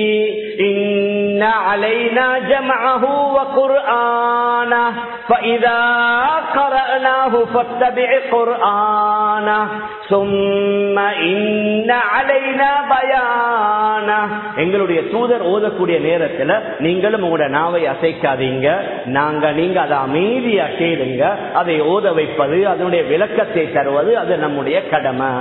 இன்ன அலைனா ஜம்அஹு வ குர்ஆனஹு ஃபஇதா கரஅனாஹு ஃபத்தபி' குர்ஆனஹு ثم إن علينا بيانه. எங்களுடைய தூதர் ஓதக்கூடிய நேரத்துல நீங்களும் உங்களோட நாவை அசைக்காதீங்க, நாங்க நீங்க அதை அமைதியா கேளுங்க. அதை ஓத வைப்பது, அதனுடைய விளக்கத்தை தருவது அது நம்முடைய கடமை.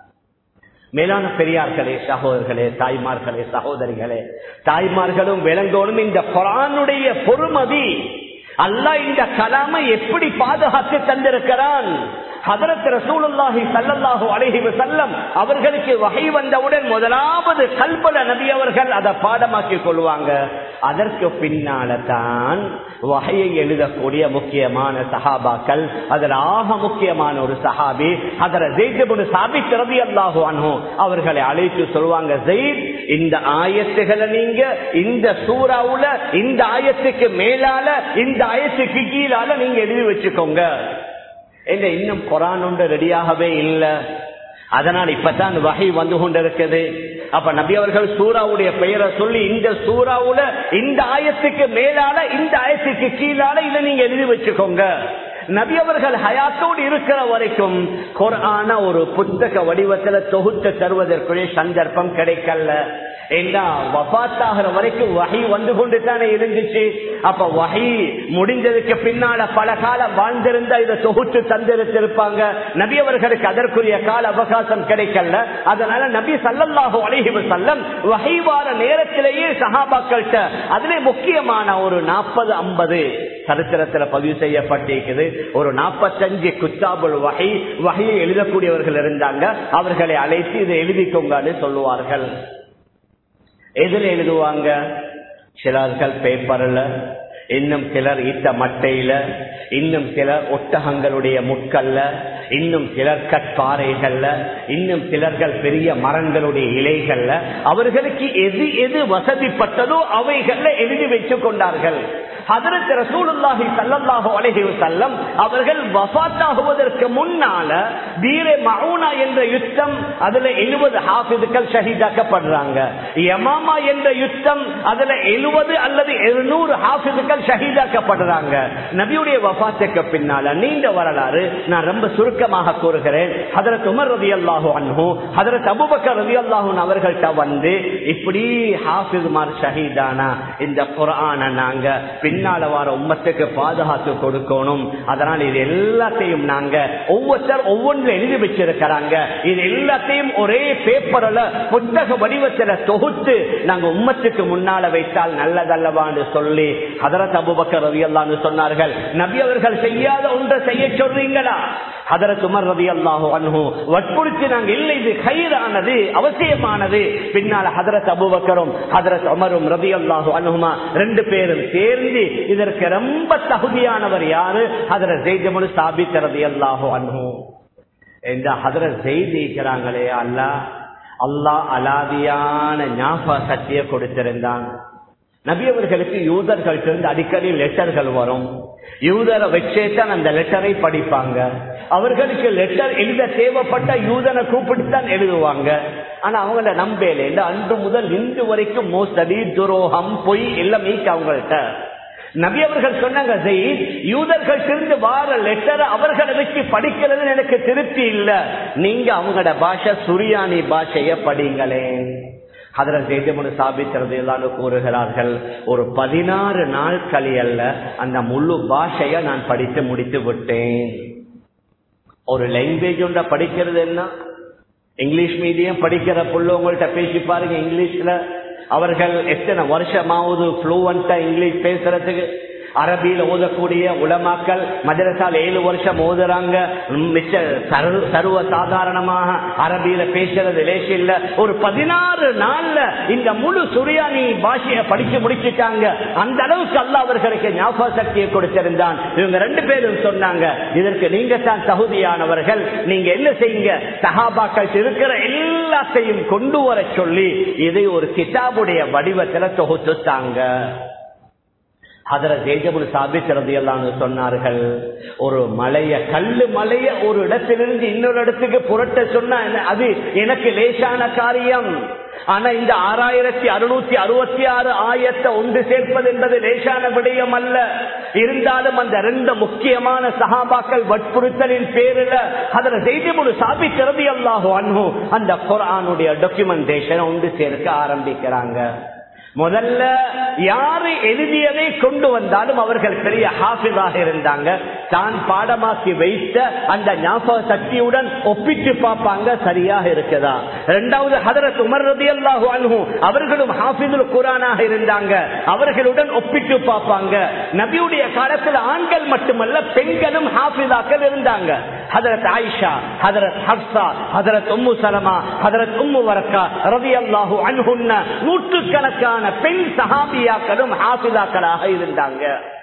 மேலான பெரியார்களே, சகோதரர்களே, தாய்மார்களே, சகோதரிகளே, தாய்மார்களும் விளங்கோனும் இந்த குர்ஆனுடைய பொறுமதி. அல்லாஹ் இந்த கலாமை எப்படி பாதுகாத்து தந்திருக்கிறான். ஹதரத் ரசூலுல்லாஹி ஸல்லல்லாஹு அலைஹி வஸல்லம் அவர்களுக்கு வஹி வந்தவுடன் முதலாவது கல்பல நபி அவர்கள் அதை பாடமாக்கி கொள்வாங்க. அதற்கு பின்னால தான் வஹியை எழுதக்கூடிய முக்கியமான சஹாபாக்கள், அதில் ஆக முக்கியமான ஒரு சஹாபி ஹதரத் ஸைத் இப்னு சாபித் ரலியல்லாஹு அன்ஹு அவர்களை அழைத்து சொல்வாங்க, ஸைத், இந்த ஆயத்துகளை நீங்க இந்த சூராவுல இந்த ஆயத்துக்கு மேலால இந்த ஆயத்துக்கு கீழால நீங்க எழுதி வச்சுக்கோங்க. இன்னும் குர்ஆன் ஒன்று ரெடியாகவே இல்லை, அதனால் இப்பதான் வஹி வந்து கொண்டிருக்குது. அப்ப நபி அவர்கள் சூராவுடைய பெயரை சொல்லி இந்த சூராவுல இந்த ஆயத்துக்கு மேலால இந்த ஆயத்துக்கு கீழால இதை நீங்க எழுதி வச்சுக்கோங்க. நபி அவர்கள் ஹயாத்தோடு இருக்கிற வரைக்கும் குர்ஆன ஒரு புத்தக வடிவத்தில் தொகுத்து தருவதற்குரிய சந்தர்ப்பம் கிடைக்கல. ஏன்னா வஃபாத்தாகிற வரைக்கும் வஹி வந்து கொண்டு தானே இருந்துச்சு. அப்ப வஹி முடிஞ்சதுக்கு பின்னால பல காலம் வாழ்ந்திருந்தா இதை தொகுத்து தந்திருப்பாங்க. நபி அவர்களுக்கு அதற்குரிய கால அவகாசம் கிடைக்கல. அதனால நபி ஸல்லல்லாஹு அலைஹி வஸல்லம் வஹி வார நேரத்திலேயே சஹாபாக்கள்கிட்ட அதிலே முக்கியமான ஒரு நாற்பது ஐம்பது சரித்திரத்துல பதிவு செய்யப்பட்டிருக்குது. ஒரு நாற்பத்தஞ்சு குத்தாபுல் வஹி வஹியை எழுதக்கூடியவர்கள் இருந்தாங்க. அவர்களை அழைத்து இதை எழுதிக்கோங்கன்னு சொல்லுவார்கள். எதுல எழுதுவாங்க? சிலர்கள் பேப்பர்ல, இன்னும் சிலர் ஈட்ட மட்டையில, இன்னும் சிலர் ஒட்டகங்களுடைய முட்கல்ல, இன்னும் சிலர் கற்பாறைகள்ல, இன்னும் சிலர்கள் பெரிய மரங்களுடைய இலைகள்ல, அவர்களுக்கு எது எது வசதிப்பட்டதோ அவைகள்ல எழுதி வைத்துக் கொண்டார்கள். ஹதரத் ரசூலுல்லாஹி ஸல்லல்லாஹு அலைஹி வஸல்லம் அவர்கள் வஃபாத்தாகுவதற்கு முன்னால பீரே மஊனா என்ற யுத்தம், அதுல எழுபது ஹாஃபிதுகள் ஷஹீதாக்கப்படுறாங்க. யமாமா என்ற யுத்தம், அதுல எழுபது அல்லது இருநூறு ஹாஃபிதுகள் ஷஹீதாக்கப்படுறாங்க. நபியுடைய வஃபாத்துக்கு பின்னால நீண்ட வரலாறு நான் ரொம்ப சுருக்கமாக கூறுகிறேன். ஹதரத் உமர் ரலியல்லாஹு அன்ஹு, ஹதரத் அபூபக்கர் ரலியல்லாஹு அன்ஹு அவர்கள்ட்ட வந்து இப்படி ஹாஃபிதுமார் ஷஹீதானா, இந்த குர்ஆனை நாங்க பின்னால வார உம்மத்துக்கு பாதுகாத்து கொடுக்கணும். அதனால் இது எல்லாத்தையும் நாங்க ஒவ்வொருத்தர் ஒவ்வொன்று எழுதி வச்சிருக்கிறாங்க. இது எல்லாத்தையும் ஒரே பேப்பர்ல புத்தக வடிவத்தில் தொகுத்து நாங்க உம்மத்துக்கு முன்னால வைத்தால் நல்லதல்லவான்னு சொல்லி ஹதரத் அபூபக்கர் ரலியல்லாஹு அன்ஹு சொன்னார்கள், நபி அவர்கள் செய்யாத ஒன்றை செய்ய சொல்றீங்களா? ஹதரத் உமர் ரலியல்லாஹு அன்ஹு வற்புறுத்தி நாங்க இல்லை, இது கைரானது, அவசியமானது. பின்னால ஹதரத் அபூபக்கரும் ஹதரத் உமரும் ரலியல்லாஹு அன்ஹுமா ரெண்டு பேரும் சேர்ந்து இதற்கு ரொம்ப தகுதியானவர் யாரு? ஹதரத் ஸைத் இப்னு சாபித் ரலியல்லாஹு அன்ஹு. இந்த ஹதரத் ஸைத் இருக்கிறாங்களே, அல்லாஹ் அல்லாஹ் அலாதியான ஞாபக சக்தியை கொடுத்திருந்தான். நபி அவர்களுக்கு யூதர்கள் இருந்து அடிக்கடி லெட்டர்கள் வரும். யூதரை வச்சேதான் அந்த லெட்டரை படிப்பாங்க. அவர்களுக்கு லெட்டர் எழுத தேவைப்பட்ட யூதனை கூப்பிட்டுத்தான் எழுதுவாங்க. ஆனா அவங்கள நம்பேல இந்த அன்று முதல் இன்று வரைக்கும் மோசடி, துரோகம், பொய் எல்லாம் மீக்க அவங்கள்ட்ட. நபி அவர்கள் சொன்னாங்க, யூதர்கள் இருந்து வார லெட்டரை அவர்களை வச்சு படிக்கிறது எனக்கு திருப்தி இல்ல, நீங்க அவங்களோட பாஷை சுரியானி பாஷைய படிங்களேன். ஹதரத் ஸைத் இப்னு சாபித் ரலியல்லாஹு அன்ஹு கூறுகிறார்கள், ஒரு பதினாறு நாட்களில் அல்ல அந்த முழு பாஷையை நான் படித்து முடித்து விட்டேன். ஒரு லாங்குவேஜ் ஒன்றை படிக்கிறது என்ன, இங்கிலீஷ் மீடியம் படிக்கிற புள்ளவங்கள்ட்ட பேசி பாருங்க. இங்கிலீஷ்ல அவர்கள் எத்தனை வருஷமாவது ஃப்ளூவன்ட்டா இங்கிலீஷ் பேசுறதுக்கு. அரபியில ஓதக்கூடிய உலமாக்கள் மதரசால ஏழு வருஷம் ஓதுறாங்க. சர்வ சாதாரணமாக அரபியில பேசுறது லேசி இல்ல. ஒரு பதினாறு நாள்ல இந்த முழு சுரியானி பாஷையை படிச்சு முடிச்சுட்டாங்க. அந்த அளவுக்கு அல்லாஹ் அவர்களுக்கு ஞாபக சக்தியை கொடுத்திருந்தான். இவங்க ரெண்டு பேரும் சொன்னாங்க, இதற்கு நீங்க தான் தகுதியானவர்கள். நீங்க என்ன செய்யுங்க, சஹாபாக்கள் இருக்கிற எல்லாத்தையும் கொண்டு வர சொல்லி இதை ஒரு கிதாபுடைய வடிவத்துல தொகுத்துட்டாங்க. ஹதரத் ஜெய்ஜபுல் சாபித் ரலியல்லாஹு அன்ஹு சொன்னார்கள், ஒரு மலைய கல்லு மலைய ஒரு இடத்திலிருந்து இன்னொரு இடத்துக்கு புரட்ட சொன்னா அது எனக்கு லேசான காரியம். ஆனா இந்த ஆறாயிரத்தி அறுநூத்தி அறுபத்தி ஆறு ஆயத்தை ஒன்று சேர்ப்பது என்பது லேசான விடயம் அல்ல. இருந்தாலும் அந்த ரெண்டு முக்கியமான சஹாபாக்கள் வற்புறுத்தலின் பேரில் ஹதரத் ஜெய்ஜபுல் சாபித் ரலியல்லாஹு அன்ஹு அந்த குர்ஆனுடைய டாக்குமெண்டேஷன் ஒன்று சேர்க்க ஆரம்பிக்கிறாங்க. முதல்ல யாரு எழுதியதை கொண்டு வந்தாலும் அவர்கள் பெரிய ஹாஃபிஸாக இருந்தாங்க. தான் பாடமாக்கி வைத்த அந்த ஞாபக சக்தியுடன் ஒப்பிட்டு பார்ப்பாங்க, சரியாக இருக்குதா. இரண்டாவது ஹதரத் உமர் ரலியல்லாஹு அன்ஹு அவர்களும் ஹாஃபிதுல் குர்ஆனாக இருந்தாங்க. அவர்களுடன் ஒப்பிட்டு பார்ப்பாங்க. நபியுடைய காலத்தில் ஆண்கள் மட்டுமல்ல பெண்களும் ஹாஃபிஸாக்கள் இருந்தாங்க. ஹதரத் ஆயிஷா, ஹதரத் ஹப்ஸா, ஹதரத் உம்மு சலமா, ஹதரத் உம்மு வரக்கா ரலியல்லாஹு அன்ஹுன்ன நூற்றுக்கணக்கான பெண் சஹாபியாக்களும் ஹாஃபிஸாக்களாக இருந்தாங்க.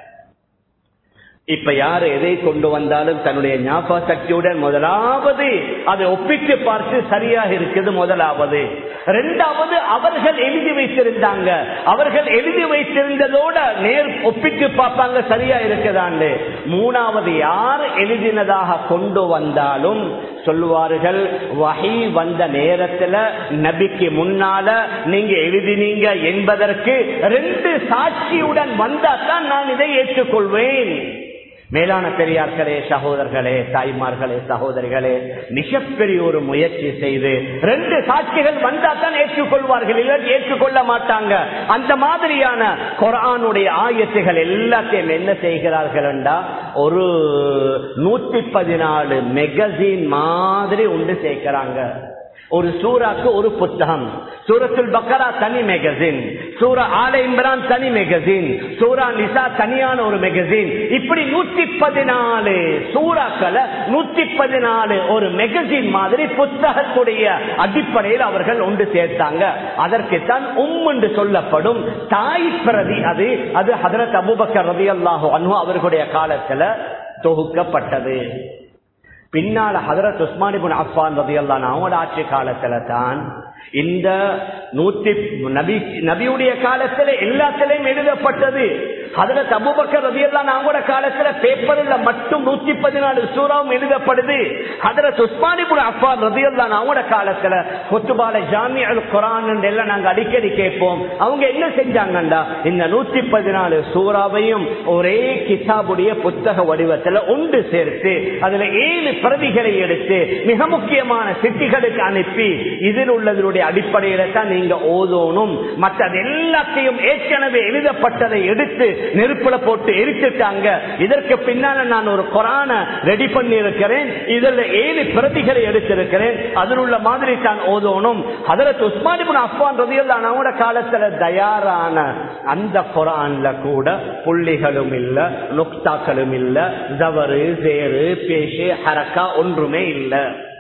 இப்ப யாரு எதை கொண்டு வந்தாலும் தன்னுடைய ஞாபக சக்தியுடன் முதலாவது அதை ஒப்பிட்டு பார்த்து சரியாக இருக்குது. முதலாவது. இரண்டாவது, அவர்கள் எழுதி வைத்திருந்தாங்க. அவர்கள் எழுதி வைத்திருந்ததோட நேர் ஒப்பிட்டு பார்ப்பாங்க, சரியா இருக்குதான்னு. மூணாவது, யார் எழுதினதாக கொண்டு வந்தாலும் சொல்லுவார்கள், வஹி வந்த நேரத்துல நபிக்கு முன்னால நீங்க எழுதினீங்க என்பதற்கு ரெண்டு சாட்சியுடன் வந்தால்தான் நான் இதை ஏற்றுக்கொள்வேன். மேலான பெரியார்களே, சகோதரர்களே, தாய்மார்களே, சகோதரிகளே, மிகப்பெரிய ஒரு முயற்சி செய்து ரெண்டு சாட்சிகள் வந்தால்தான் ஏற்றுக்கொள்வார்கள், இல்லை ஏற்றுக்கொள்ள மாட்டாங்க. அந்த மாதிரியான குர்ஆனுடைய ஆயத்துகள் எல்லாத்தையும் என்ன செய்கிறார்கள் என்றா ஒரு நூத்தி பதினாலு மெகசின் மாதிரி உண்டு சேர்க்கிறாங்க. ஒரு சூறாக்கு ஒரு புத்தகம். சூரத்துல் பக்கரா தனி மேகசின், சூரா ஆல இம்ரான் தனி மேகசின், சூரா நிசா தனியான ஒரு மேகசின். இப்படி நூத்தி பதினாலு சூறாக்களை நூத்தி பதினாலு ஒரு மேகசின் மாதிரி புத்தகத்துடைய அடிப்படையில் அவர்கள் ஒன்று சேர்த்தாங்க. அதற்குத்தான் உம் என்று சொல்லப்படும் தாய் பிரதி. அது அது ஹதரத் அபூபக்கர் ரலியல்லாஹு அன்ஹு அவர்களுடைய காலத்துல தொகுக்கப்பட்டது. பின்னால ஹதரத் உஸ்மான் இப்னு அஃபான் ரலியல்லாஹு அன்ஹு அவங்களோட ஆட்சி காலத்துல தான் இந்த நூத்தி நபி நபியுடைய காலத்துல எல்லாத்திலையும் எழுதப்பட்டது. ஹதரத் அபூபக்கர் ரலியல்லாஹு அன்ஹு அவங்களோட காலத்துல பேப்பர்ல மட்டும் நூத்தி பதினாலு சூறாவும் எழுதப்படுது. ஹதரத் உஸ்மான் இப்னு அஃபான் ரலியல்லாஹு அன்ஹு அவங்களோட காலத்துல குத்துபால ஜாமிஉல் குர்ஆன் எல்லாம் நாங்க அடிக்கடி கேட்போம். அவங்க என்ன செஞ்சாங்கண்டா இந்த நூத்தி பதினாலு சூறாவையும் ஒரே கிதாபுடைய புத்தக வடிவத்துல ஒன்று சேர்த்து அதுல ஏழு பிரதிகளை எடுத்து மிக முக்கியமான சிட்டிகளுக்கு அனுப்பி இதில் உள்ளதனுடைய அடிப்படையில தான் நீங்க ஓதோனும், மற்றது எல்லாத்தையும் ஏற்கனவே எழுதப்பட்டதை எடுத்து நெருப்புல போட்டு எரிச்சுட்டாங்க. இதற்கு பின்னால நான் ஒரு குர்ஆனை ரெடி பண்ணி இருக்கிறேன், இதில் ஏழு பிரதிகளை எடுத்திருக்கிறேன், அதில் உள்ள மாதிரி தான் ஓதோனும். ஹதரத் உஸ்மான் இப்னு அஃபான் ரலியல்லாஹு அன்ஹு அவங்களோட காலத்துல தயாரான அந்த குர்ஆன்ல கூட புள்ளிகளும் இல்ல, நுக்தாக்களும் இல்ல, ஜவரு ஜேரு பேஷே ஹரக்கா ஒன்றுமே இல்லை.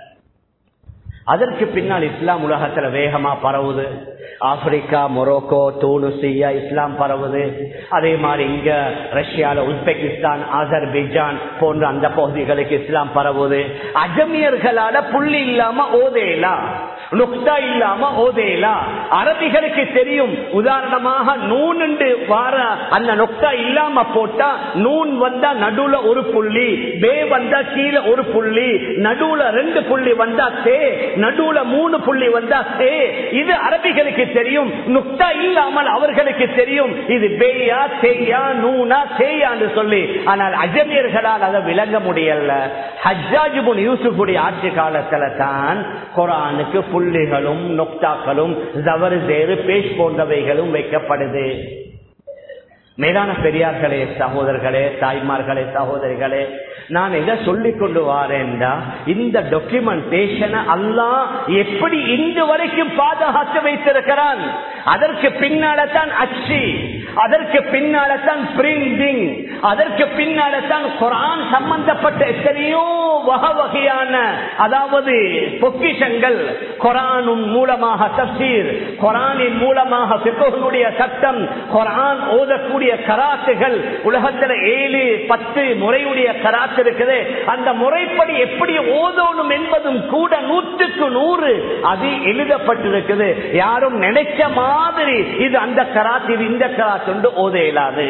அதற்கு பின்னால் இஸ்லாம் உலகத்துல வேகமா பரவுது. ஆப்பிரிக்கா, மொரோக்கோ, தூனுசியா இஸ்லாம் பரவுது. அதே மாதிரி இங்க ரஷ்யால உஸ்பெகிஸ்தான், அசர்பைஜான் போன்ற அந்த பகுதிகளுக்கு இஸ்லாம் பரவுது. அஜமியர்களால புள்ளி இல்லாம ஓதேலா, நுக்தா இல்லாம ஓதேலா. அரபிகளுக்கு தெரியும், உதாரணமாக நூன் வார அந்த நுக்தா இல்லாம போட்டா நூன் வந்தா நடுவுல ஒரு புள்ளி, பே வந்தா கீழே ஒரு புள்ளி, நடுவுல ரெண்டு புள்ளி வந்தா தே, நடுவுல மூணு புள்ளி வந்தா தே. இது அரபிகளுக்கு தெரியும். நுக்தா இல்லாமல் அவர்களுக்கு தெரியும் இது பேயா தேயா நூனா தேயான்னு சொல்லி. ஆனால் அஜமியர்களால் அதை விளங்க முடியல. ஹஜ்ஜாஜ் இப்னு யூசுஃபுடைய ஆட்சி காலத்துல தான் குர்ஆனுக்கு புள்ளிகளும் நுக்தாக்களும் ஜவர் ஜேர் பேஷ் போன்றவைகளும் வைக்கப்படுது. மேலான பெரியார்களே, சகோதரர்களே, தாய்மார்களே, சகோதரிகளே, நான் எதை சொல்லிக் கொண்டு வாரேன்டா, இந்த டாக்குமெண்டேஷனை அல்லாஹ் எப்படி இன்று வரைக்கும் பாதுகாத்து வைத்திருக்கிறான். அதற்கு பின்னால்தான் அச்சு, அதற்கு பின்னால்தான் பிரிண்டிங், அதற்கு பின்னால்தான் குர்ஆன் சம்பந்தப்பட்ட எத்தனையோ வகை வகையான அதாவது பொக்கிஷங்கள் குர்ஆனின் மூலமாக தஃசீர், குர்ஆனின் மூலமாக ஃபிக்ஹுடைய சட்டம், குர்ஆன் ஓதக்கூடிய கராத்துகள், உலகத்தில் ஏழு பத்து முறையுடைய கராத்து இருக்குது. அந்த முறைப்படி எப்படி ஓதணும் என்பதும் கூட நூற்றுக்கு நூறு அது எழுதப்பட்டிருக்குது. யாரும் நினைச்ச மாதிரி இது அந்த கராத் இது இந்த கராத் என்று ஓத இயலாது.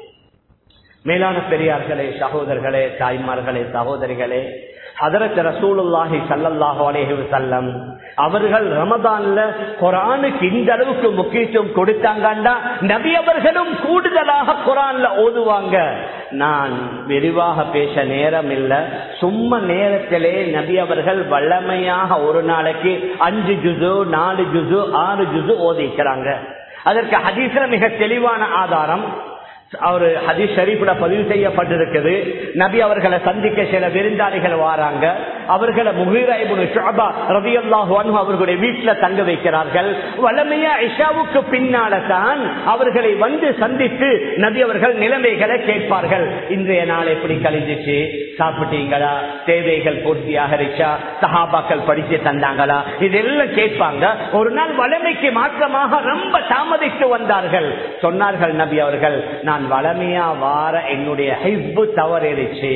மேலான பெரியார்களே, சகோதரர்களே, தாய்மார்களே, சகோதரிகளே, ஹதரத் ரசூலுல்லாஹி ஸல்லல்லாஹு அலைஹி வஸல்லம் அவர்கள் ரமதான்ல குர்ஆனுக்கு இந்த அளவுக்கு முக்கியத்துவம் கொடுத்தாங்கண்டா நபி அவர்களும் கூடுதலாக குர்ஆன்ல ஓதுவாங்க. நான் விரிவாக பேச நேரம் இல்ல, சும்மா நேரத்திலே நபி அவர்கள் வல்லமையாக ஒரு நாளைக்கு அஞ்சு ஜுசு, நாலு ஜுசு, ஆறு ஜுசு ஓதிக்கிறாங்க. அதற்கு ஹதீஸ்ல மிக தெளிவான ஆதாரம் ஒரு ஹதீஸ் ஷரீஃப்ல பதிவு செய்யப்பட்டிருக்கிறது. நபி அவர்களை சந்திக்க சில விருந்தாளிகள் வாராங்க. அவர்களை முகீரா இப்னு ஷுஅபா ரலியல்லாஹு அன்ஹு அவர்களுடைய வீட்டுல தங்க வைக்கிறார்கள். வலமையா இஷாவுக்கு பின்னால தான் அவர்களை வந்து சந்தித்து நபி அவர்கள் நிலைமைகளை கேட்பார்கள். இன்றைய நாள் எப்படி கழிஞ்சிச்சு, சாப்பிட்டீங்களா, தேவைகள் பூர்த்தியாக இருச்சா, சஹாபாக்கள் படிச்சு தந்தாங்களா, இதெல்லாம் கேட்பாங்க. ஒரு நாள் வலமைக்கு மாற்றமாக ரொம்ப தாமதித்து வந்தார்கள். சொன்னார்கள் நபி அவர்கள், நான் வளமையா வார என்னுடைய ஹிஸ்பு தவறிடுச்சு.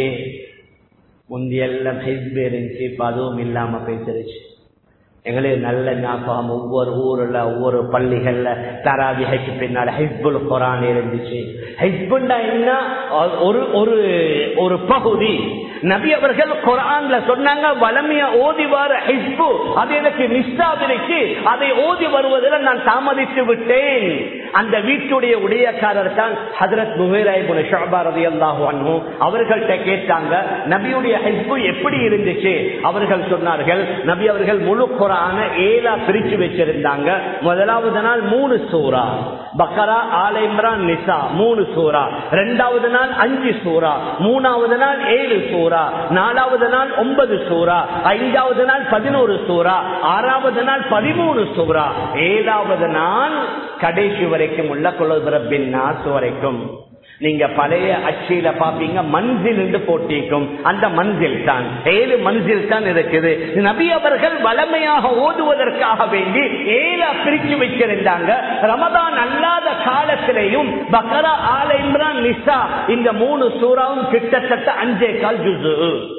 முந்தியெல்லாம் ஹிஸ்பு இருந்துச்சு, இப்ப அதுவும் இல்லாம போயிடுச்சு. எங்களுக்கு நல்ல ஞாபகம், ஒவ்வொரு ஊர்ல ஒவ்வொரு பள்ளிகள்ல தராவிஹைக்கு பின்னால ஹிஸ்புல் குர்ஆன் இருந்துச்சு. ஹிஸ்புன்னா என்ன, ஒரு ஒரு பகுதி நபி அவர்கள் குர்ஆன்ல சொன்னாங்க, வலமையா ஓதி வர ஹிஸ்பு அது எனக்கு மிஸ்டாவிற்கு, அதை ஓதி வருவதில் நான் தாமதித்து விட்டேன். அந்த வீட்டுடைய உடையக்காரர் தான் ஹஜ்ரத் முகீரா இப்னு ஷுஅபா ரலியல்லாஹு அன்ஹு. அவர்கள்ட்ட கேட்டாங்க, நபியுடைய ஹிஸ்பு எப்படி இருந்துச்சு? அவர்கள் சொன்னார்கள், நபி அவர்கள் முழு குர்ஆனை ஏழா பிரிச்சு வச்சிருந்தாங்க. முதலாவது நாள் மூணு சூரா, பக்கரா, ஆல இம்ரான், நிசா மூணு சூரா. இரண்டாவது நாள் அஞ்சு சூரா, மூணாவது நாள் ஏழு சூரா, நாலாவது நாள் ஒன்பது சூரா, ஐந்தாவது நாள் பதினோரு சூரா, ஆறாவது நாள் பதிமூணு சூரா, ஏழாவது நாள் கடைசி வரைக்கும் உள்ள குலபின் நாஸ் வரைக்கும். நீங்க பழைய அச்சியில பாப்பீங்க, மன்சில் என்று போட்டிக்கும், அந்த மன்சில் தான் ஏழு மன்சில் தான் இருக்குது. நபி அவர்கள் வளமையாக ஓதுவதற்காக வேண்டி ஏழா பிரிச்சு வச்சிருந்தாங்க. ரமதான் அல்லாத காலத்திலேயும் பக்கரா, ஆல இம்ரான், நிசா இந்த மூணு சூறாவும் கிட்டத்தட்ட அஞ்சே கால் ஜுசு.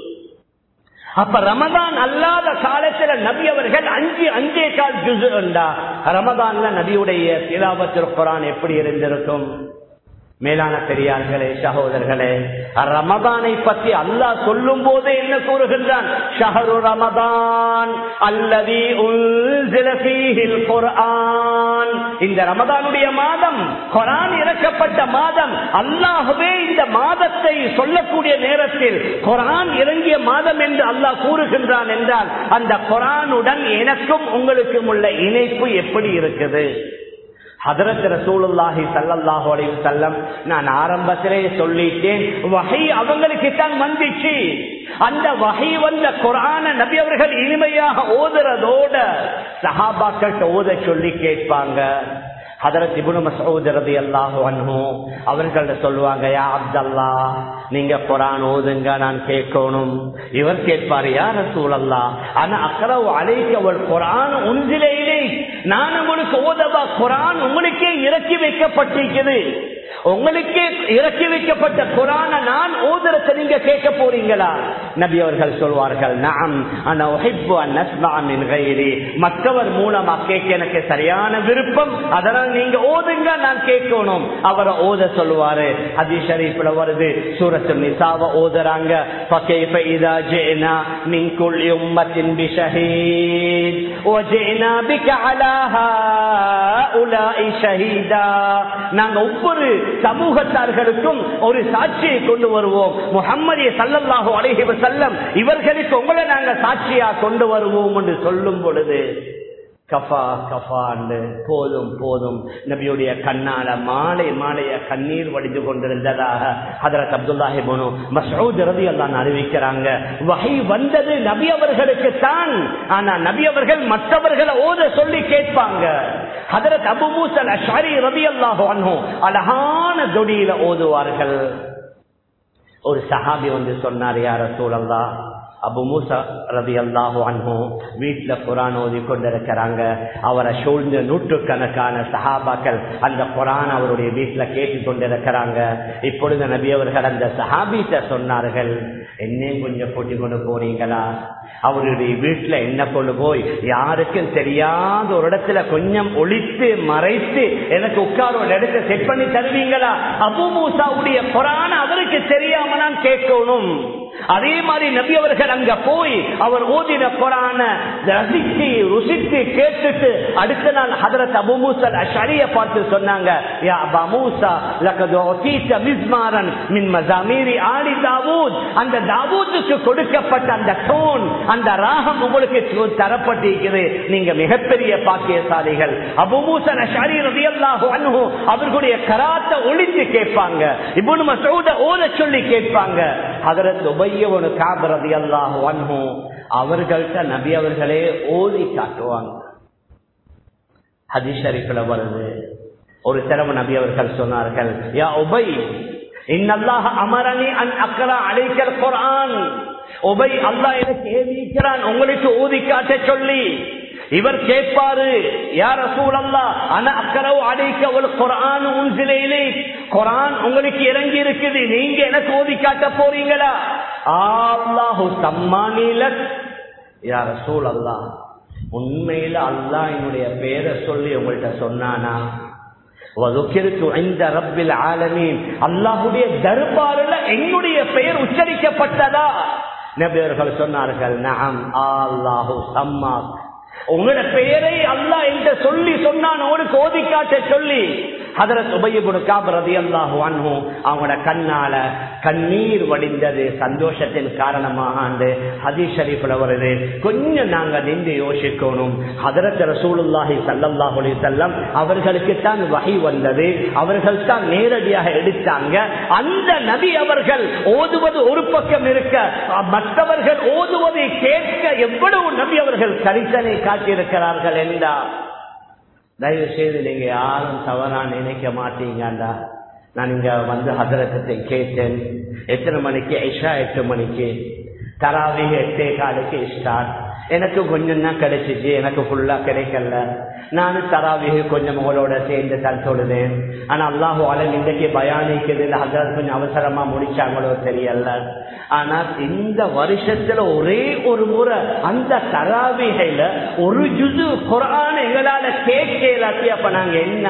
அப்ப ரமதான் அல்லாத காலத்துல நபி அவர்கள் அஞ்சு அஞ்சே கால் ஜுசு இருந்தா, ரமதான்ல நபியுடைய திலாவத்துல் குர்ஆன் எப்படி இருந்திருக்கும்? மேலான பெரியார்களே, சகோதரர்களே, ரமதானை பற்றி அல்லாஹ் சொல்லும் போதே என்ன கூறுகின்றான்? ஷஹரு ரமதான் அல்லதி உன்ஸில ஃபீஹில் குர்ஆன். இந்த ரமதானுடைய மாதம் குர்ஆன் இறக்கப்பட்ட மாதம். அல்லாஹ்வே இந்த மாதத்தை சொல்லக்கூடிய நேரத்தில் குர்ஆன் இறங்கிய மாதம் என்று அல்லாஹ் கூறுகின்றான் என்றால் அந்த குர்ஆனுடன் எனக்கும் உங்களுக்கும் உள்ள இணைப்பு எப்படி இருக்குது? ஹதரத் ரசூலுல்லாஹி ஸல்லல்லாஹு அலைஹி வஸல்லம், நான் ஆரம்பத்திலே சொல்லிட்டேன், வஹி அவங்களுக்கு தான் வந்துச்சு. அந்த வஹி வந்த குர்ஆனை நபி அவர்கள் இனிமையாக ஓதுறதோட சஹாபாக்கள் ஓத சொல்லி கேட்பாங்க. ஹதரத் இப்னு மஸ்ஊத் ரலியல்லாஹு அன்ஹு அவர்கள் சொல்லுவாங்க, யா அப்துல்லாஹ், நீங்க குர்ஆன் ஓதுங்க, நான் கேட்கணும். இவர் கேட்பாரு, யா ரசூலல்லாஹ், அன அக்ரவு அலைக வல் குர்ஆன் உன்ஸில இலைக், நான் உங்களுக்கு ஓதவா? குர்ஆன் உங்களுக்கே இறக்கி வைக்கப்பட்டிருக்குது. உங்களுக்கே இறக்கி வைக்கப்பட்ட குர்ஆனை நான் ஓதுறத நீங்க கேட்க போறீங்களா? நபி அவர்கள் சொல்வார்கள், நஅம் அன உஹிப்பு அன் அஸ்மஅ மின் கைரி, மற்றவர் மூலமா கேட்க எனக்கு சரியான விருப்பம், அதனால் நீங்க ஓதுங்க, நான் கேட்கணும். அவரை ஓத சொல்வாரு. ஹதீஸ் ஷரீஃப்ல வருது, சூரத்து நிசாவை ஓதுறாங்க. ஃபகைஃப இதா ஜினா மின் குல்லி உம்மத்தின் பிஷஹீத் வஜினா பிக அலா ஹாஉலாஇ ஷஹீதா. நாங்க ஒவ்வொரு சமூகத்தார்களுக்கும் ஒரு சாட்சியை கொண்டு வருவோம். முஹம்மது ஸல்லல்லாஹு அலைஹி வஸல்லம் இவர்களுக்கு உங்களை நாங்க சாட்சியா கொண்டு வருவோம் என்று சொல்லும் பொழுது கஃபா கஃபான்னு போதும் போதும் நபியுடைய கண்ணால மாலை மாலைய கண்ணீர் வடிந்து கொண்டிருந்ததாக ஹதரத் அப்துல்லாஹ் இப்னு மஸ்ஊத் ரலியல்லாஹு அன்ஹு அறிவிக்கிறாங்க. வஹி வந்தது நபி அவர்களுக்கு தான், ஆனா நபி அவர்கள் மற்றவர்களை ஓத சொல்லி கேட்பாங்க. ஹதரத் அபூ மூஸா அல்-அஷ்அரி ரலியல்லாஹு அன்ஹு அழகான ஜொடியில ஓதுவார்கள். ஒரு சஹாபி வந்து சொன்னார், யா ரசூலல்லாஹ், அபு மூஸா ரலியல்லாஹு அன்ஹு வீட்டுல குர்ஆன் ஓதி கொண்டிருக்கிறாங்க. அவரை சூழ்ந்த நூற்றுக்கணக்கான சஹாபாக்கள் அந்த குர்ஆன் அவருடைய வீட்டுல கேட்டு கொண்டிருக்கிறாங்க. இப்பொழுது நபி அவர்கள் அந்த சஹாபிட்ட சொன்னார்கள், என்னையும் கொஞ்சம் கூட்டி கொண்டு போறீங்களா? அவருடைய வீட்டுல என்ன கொண்டு போய் யாருக்கும் தெரியாத ஒரு இடத்துல கொஞ்சம் ஒளித்து மறைத்து எனக்கு உட்கார ஒரு இடத்தை செட் பண்ணி தருவீங்களா? அபூ மூஸாவுடைய குர்ஆன் அவருக்கு தெரியாம நான் கேட்கணும். அதே மாதிரி நபி அவர்கள் அங்க போய் அவர் ஓதின குர்ஆனை ரசித்து ருசித்து கேட்டுட்டு அடுத்த நாள் ஹதரத் அபூ மூஸா அல்-அஷ்அரியை பார்த்து சொன்னாங்க, யா அபா மூஸா லகத் உதீத மிஸ்மாரன் மின் மஸாமீரி ஆலி தாவூத். அந்த தாவூதுக்கு கொடுக்கப்பட்ட அந்த டோன், அந்த ராகம் உங்களுக்கு தரப்பட்டிருக்கிறது. நீங்க மிகப்பெரிய பாக்கியசாலிகள். அபூ மூஸா அல்-அஷ்அரி ரலியல்லாஹு அன்ஹு அவர்களுடைய கராத்தை ஒளித்து கேட்பாங்க, இப்னு மஸ்ஊத ஓத சொல்லி கேட்பாங்க. ஹதரத் உபை இப்னு கஅப் ரலியல்லாஹு அன்ஹு அவர்கள்ட்ட நபி அவர்களே ஓதி காட்டுவாங்க. ஹதீஸ் ஷரீஃப்ல வருது, ஒரு தடவை நபி அவர்கள் சொன்னார்கள், யா உபை இன்னல்லாஹ அமரனி அன் அக்ரா அலைக்கல் குர்ஆன். உபை, அல்லாஹ் எனக்கு ஏவிக்கிறான் உங்களுக்கு ஓதி காட்ட சொல்லி. இவர் கேட்பாரு, யா ரசூலல்லாஹ் அன அக்ரவு அலைக்க வல் குர்ஆன் உன்ஸில இலைக். குர்ஆன் உங்களுக்கு இறங்கி இருக்குது, நீங்க எனக்கு ஓதி காட்ட போறீங்களா? அல்லாஹு சம்மானிலக். யா ரசூலல்லாஹ், உண்மையில அல்லாஹ் என்னுடைய பேரை சொல்லி உங்கள்கிட்ட சொன்னானா? அல்லாஹுடைய தர்பாரில் என்னுடைய பெயர் உச்சரிக்கப்பட்டதா? நபி அவர்கள் சொன்னார்கள், நஅம் அல்லாஹு சம்மா. உங்களோட பெயரை அல்லாஹ் என்று சொல்லி சொன்னான், உனக்கு ஓதி காட்ட சொல்லி. ஹதரத் உபை இப்னு கஅப் ரலியல்லாஹு அன்ஹு அவங்களோட கண்ணால கண்ணீர் வடிந்தது சந்தோஷத்தின் காரணமாக. ஹதீஸ் ஷரீஃப்ல வருது. கொஞ்சம் நாங்க நின்று யோசிக்கணும். ஹதரத் ரசூலுல்லாஹி ஸல்லல்லாஹு அலைஹி வஸல்லம் அவர்களுக்கு தான் வஹி வந்தது, அவர்கள் தான் நேரடியாக எடுத்தாங்க. அந்த நபி அவர்கள் ஓதுவது ஒரு பக்கம் இருக்க, மற்றவர்கள் ஓதுவதை கேட்க எவ்வளவு நபி அவர்கள் கரிசனை காட்டியிருக்கிறார்கள் என்றார். தயவு செய்து நீங்க யாரும் தவறா நினைக்க மாட்டீங்கடா. நான் இங்க வந்து ஹதரத்தை கேட்டேன், எத்தனை மணிக்கு? இஷா எட்டு மணிக்கு, தராவீஹ் எட்டே காலுக்கு ஸ்டார்ட். எனக்கு கொஞ்சம் தான் கிடைச்சிச்சு, எனக்கு ஃபுல்லா கிடைக்கல. நானும் தராவீஹ் கொஞ்சம் உங்களோட சேர்ந்து தான் சொல்லுதேன். ஆனா அல்லாஹு அலம் இன்றைக்கு பயானிக்குது, ஹதரத் கொஞ்சம் அவசரமா முடிச்சாங்களோ தெரியல. ஆனா இந்த வருஷத்துல ஒரே ஒரு முறை அந்த தராவீஹ்ல ஒரு ஜுஸு குர்ஆன் எங்களால கேட்கலாத்தி. அப்ப நாங்க என்ன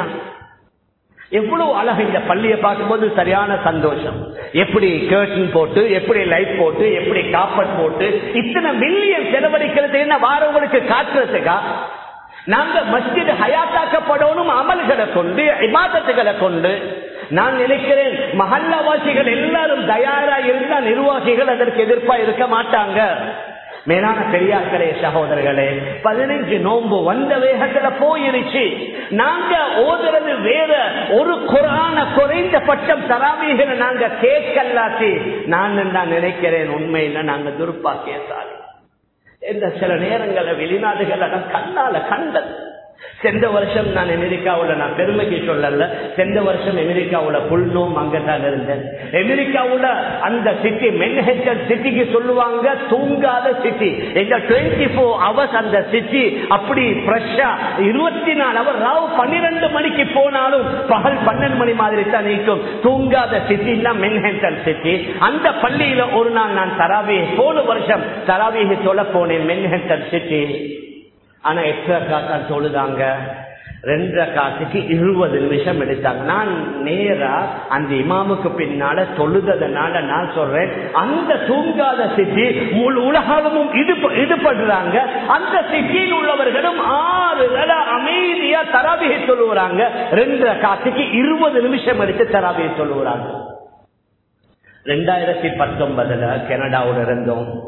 எவ்வளவு அழகு! இந்த பள்ளியை பார்க்கும்போது சரியான சந்தோஷம். எப்படி கர்டன் போட்டு, எப்படி லைட் போட்டு, எப்படி காப்பட் போட்டு இத்தனை மில்லியன் செலவழிக்கிறது என்ன வாரவங்களுக்கு காட்டுறதுக்கா? நாங்க மஸ்ஜித் ஹயாத்தாக்கப்படணும் அமல்களை கொண்டு, இபாதத்துகளை கொண்டு. நான் நினைக்கிறேன் மஹல்லாவாசிகள் எல்லாரும் தயாரா இருந்தா நிர்வாகிகள் அதற்கு எதிர்ப்பா இருக்க மாட்டாங்க. மேலான பெரியார்களே, சகோதரர்களே, பதினஞ்சு நோன்பு வந்த வேகத்துல போயிருச்சு. நாங்க ஓதுறது வேற ஒரு குர்ஆன குறைந்த பட்சம் தராவீஹ்ல நாங்க கேட்கலாத்தி. நான் தான் நினைக்கிறேன் உண்மையில நாங்க துர்பாக்கியசாலி. இந்த சில நேரங்கள வெளிநாடுகள் கண்ணால கண்டது. சென்ற வருஷம் நான் அமெரிக்காவுல, நான் பெருமைக்கு சொல்லல, சென்ற வருஷம் அமெரிக்காவுல புல்னோம் அங்கதான் இருந்தேன். அமெரிக்காவுல அந்த சிட்டி மென்ஹட்டன் சிட்டிக்கு சொல்லுவாங்க தூங்காத சிட்டி. எங்க டுவெண்ட்டி போர் ஹவர்ஸ் அந்த சிட்டி அப்படி ஃப்ரெஷ்ஷா இருபத்தி நாலு அவர் ராவ் பன்னிரண்டு மணிக்கு போனாலும் பகல் பன்னெண்டு மணி மாதிரி தான் நீக்கும். தூங்காத சிட்டி தான் மென்ஹட்டன் சிட்டி. அந்த பள்ளியில ஒரு நாள் நான் தராவீஹ், போன வருஷம் தராவீஹ் சொல்ல போனேன் மென்ஹட்டன் சிட்டி. ஆனா எட்டு ரக்காத்தான் தொழுதாங்க. ரெண்டு ரக்காத்துக்கு இருபது நிமிஷம் எடுத்தாங்க. நான் நேரா அந்த இமாமுக்கு பின்னால தொழுதனால நான் சொல்றேன், அந்த தூங்காத சிட்டி முழு உலகமும் ஈடுபடுறாங்க. அந்த சிட்டியில் உள்ளவர்களும் ஆறு வேளை அமைதியா தராவீஹ் தொழுகிறாங்க. ரெண்டு ரக்காத்துக்கு இருபது நிமிஷம் எடுத்து தராவீஹ் தொழுகிறாங்க. ரெண்டாயிரத்தி பத்தொன்பதுல கனடாவுல இருந்தோம்.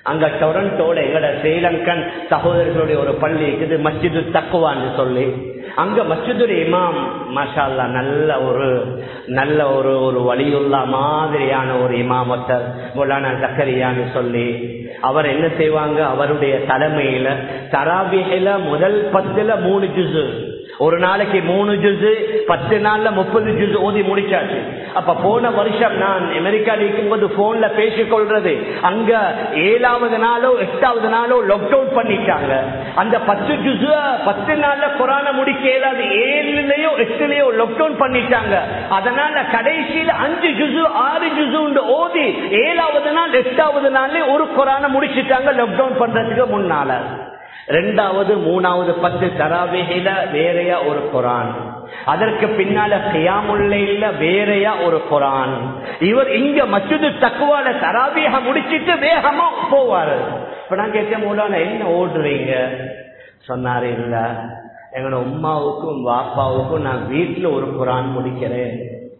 அங்க டொரண்டோட எங்கட ஸ்ரீலங்கன் சகோதரர்களுடைய ஒரு பள்ளி இருக்குது, மஸ்ஜிது தக்குவான்னு சொல்லி. அங்க மஸ்ஜிதுடைய இமாம் மாஷா அல்லாஹ் நல்ல ஒரு நல்ல ஒரு ஒரு வலியுல்லா மாதிரியான ஒரு இமாமத்தர் மௌலானா ஜக்கரியான்னு சொல்லி அவர் என்ன செய்வாங்க, அவருடைய தலைமையில தராபீஹ்ல முதல் பத்துல மூணு ஜுஸு, ஒரு நாளைக்கு மூணு ஜுஸு, பத்து நாள்ல முப்பது ஜுஸு ஓதி முடிச்சாச்சு. அப்ப போன வருஷம் நான் அமெரிக்கால இருக்கும்போது போன்ல பேசிக் கொள்றது, அங்க ஏழாவது நாளோ எட்டாவது நாளோ லாக்டவுன் பண்ணிட்டாங்க. அந்த பத்து ஜுஸு பத்து நாள்ல குரான முடிக்க ஏழாது, ஏழுலயோ எட்டுலயோ லாக்டவுன் பண்ணிட்டாங்க. அதனால கடைசியில அஞ்சு ஜுஸு ஆறு ஜுஸு ஓதி ஏழாவது நாள் எட்டாவது நாள்ல ஒரு குரான முடிச்சுட்டாங்க லாக்டவுன் பண்றதுக்கு முன்னால. ரெண்டாவது மூணாவது பத்து தராவீஹ்ல வேறையா ஒரு குரான், அதற்கு பின்னால கியாமுல் லைல்ல வேறையா ஒரு குரான். இவர் இங்க மஸ்ஜிது தக்வால தராவீஹ முடிச்சிட்டு வேகமா போவாரு. இப்ப நான் கேட்டேன், மௌலானா என்ன ஓடுறீங்க? சொன்னாரு, இல்ல எங்களோட உம்மாவுக்கும் வாப்பாவுக்கும் நான் வீட்டுல ஒரு குரான் முடிக்கிறேன்.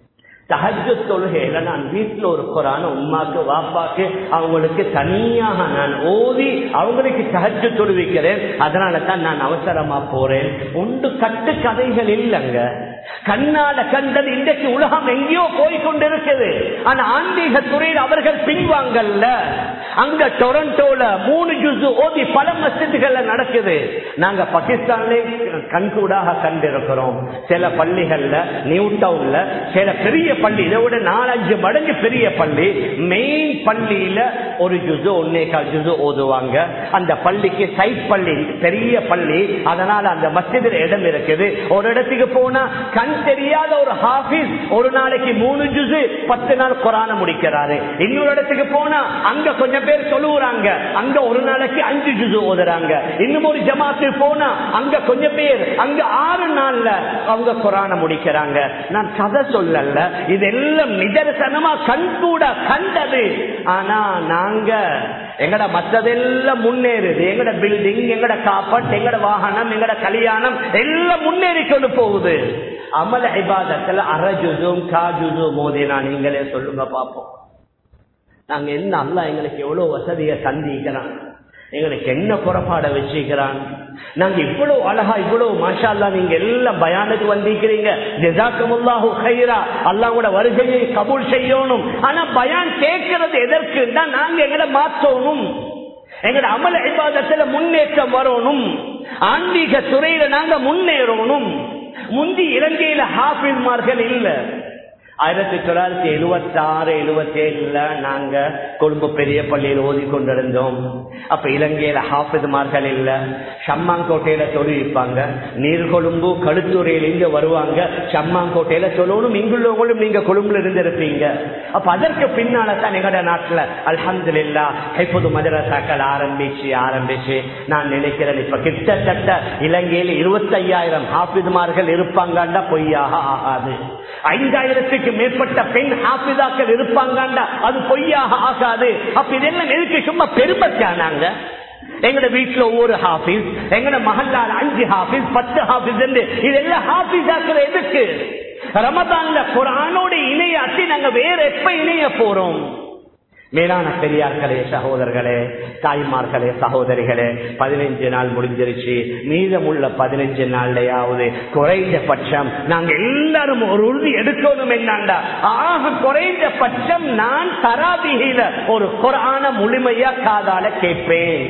தஹஜ்ஜுத் தொழுகையில நான் வீட்டுல ஒரு குரான் உம்மாக்கு வாப்பாக்கு அவங்களுக்கு தனியாக நான் ஓதி அவங்களுக்கு தஹஜ்ஜுத் தொழுவிக்கிறேன். அதனால தான் நான் அவசரமா போறேன். ஒன்று கட்டு கதைகள் இல்லைங்க, கண்ணால கண்டது. இன்றைக்கு உலகம் எங்கேயோ போய்கொண்டிருக்குது. ஆனா ஆன்மீக துறையில் அவர்கள் பின்வாங்கல்ல. அங்க டொரண்டோல மூணு ஜுஸு ஓதி பல மஸ்ஜிதுகள்ல நடக்குது. நாங்க பாகிஸ்தான்ல கண்கூடாக கண்டிருக்கிறோம். சில பள்ளிகள்ல நியூ டவுன்ல சில பெரிய பள்ளி, இதை விட நாலஞ்சு மடங்கு பெரிய பள்ளி, மெயின் பள்ளியில ஒரு ஜுஸு ஒன்னே கால் ஜுஸு ஓதுவாங்க. அந்த பள்ளிக்கு சைட் பள்ளி, பெரிய பள்ளி, அதனால அந்த மஸ்ஜிதில் இடம் இருக்குது. ஒரு இடத்துக்கு போனா கண் தெரியாத ஒரு ஹாஃபிஸ் ஒரு நாளைக்கு மூணு ஜுஸு பத்து நாள் குரான முடிக்கிறாரு. இன்னொரு இடத்துக்கு போனா அங்க கொஞ்சம் பேர் சொல்லுறாங்க, அங்க ஒரு நாளைக்கு அஞ்சு ஜுஸு ஓதுறாங்க. இன்னும் ஒரு ஜமாத்து போனா அங்க கொஞ்சம் பேர் அங்க ஆறு நாள்ல அவங்க குரான முடிக்கிறாங்க. நான் கதை சொல்லல, இதெல்லாம் நிதர்சனமா கண் கூட கண்டது. ஆனா நாங்க எங்கட மற்றதெல்லாம் முன்னேறுது. எங்கட பில்டிங், எங்கட காப்பட், எங்கட வாகனம், எங்கட கல்யாணம் எல்லாம் முன்னேறி கொண்டு போகுது. அமல் இபாதத்துல அரஜுதும் காஜுதும் மோதினா நீங்களே சொல்லுங்க பாப்போம். நாங்க என்ன, அல்லாஹ் எங்களுக்கு எவ்வளவு வசதியை தந்திக்கிறான், எங்களுக்கு என்ன புறப்பாட வச்சிருக்கிறான். நாங்க இவ்வளவு அழகா இவ்வளவு மாஷா அல்லாஹ் நீங்க எல்லாம் பயானுக்கு வந்திருக்கிறீங்க. ஜஸாக்குமுல்லாஹு கைரா, அல்லாஹ்வோட வருகையை கபூல் செய்யணும். ஆனா பயான் கேட்கிறது எதற்குன்னா நாங்க எங்களை மாற்றணும், எங்கட அமல் இபாதத்துல முன்னேற்றம் வரணும், ஆன்மீக துறையில நாங்க முன்னேறணும். முந்தி இலங்கையில ஹாஃபிஸ்மார்கள் இல்ல. ஆயிரத்தி தொள்ளாயிரத்தி எழுபத்தி ஆறு எழுபத்தி ஏழுல நாங்க கொழும்பு பெரிய பள்ளியில் ஓதி கொண்டிருந்தோம். அப்ப இலங்கையில ஹாஃபிஸ்மார்கள் இல்ல. சம்மாங்கோட்டையில தொழுவிப்பாங்க. நீர்கொழும்பு கழுத்துறையில இருந்து வருவாங்க, சம்மாங்கோட்டையில சொல்லணும். இங்குள்ளவங்களும் நீங்க கொழும்புல இருந்து இருப்பீங்க. அப்ப அதற்கு பின்னால தான் எங்கட நாட்டுல அல்ஹம்துலில்லாஹ் ஹிஃபுது மதரசாக்கள் ஆரம்பிச்சு ஆரம்பிச்சு நான் நினைக்கிறேன் இப்ப கிட்டத்தட்ட இலங்கையில இருபத்தி ஐயாயிரம் ஹாஃபிஸ்மார்கள் இருப்பாங்கண்டா பொய்யாக ஆகாது. ஐந்தாயிரத்துக்கு மேற்பட்ட பெண் ஹாஃபிதாக்கள் இருப்பாங்கண்டா அது பொய்யாக ஆகாது. அப்ப இதெல்லாம் எதுக்கு சும்மா பெருமைக்கானாங்க? எங்கட வீட்டுல ஒவ்வொரு ஹாஃபிஸ், எங்கட மஹல்லால அஞ்சு ஹாஃபிஸ், பத்து ஹாஃபிஸ், இதெல்லாம் ஹாஃபிஸாக்கள் எதுக்கு? ரமதான்ல குர்ஆனோட இணையாட்டி நாங்க வேற எப்ப இணைய போறோம்? மேலான பெரியார்களே, சகோதரர்களே, தாய்மார்களே, சகோதரிகளே, பதினைஞ்சு நாள் முடிஞ்சிருச்சு. மீதமுள்ள பதினைஞ்சு நாள்லயாவது குறைந்த பட்சம் நாங்க எல்லாரும் ஒரு உறுதி எடுக்கணும். என்னண்டா, ஆக குறைந்த பட்சம் நான் தராபீஹில ஒரு குர்ஆன முழுமையா காதால கேட்பேன்.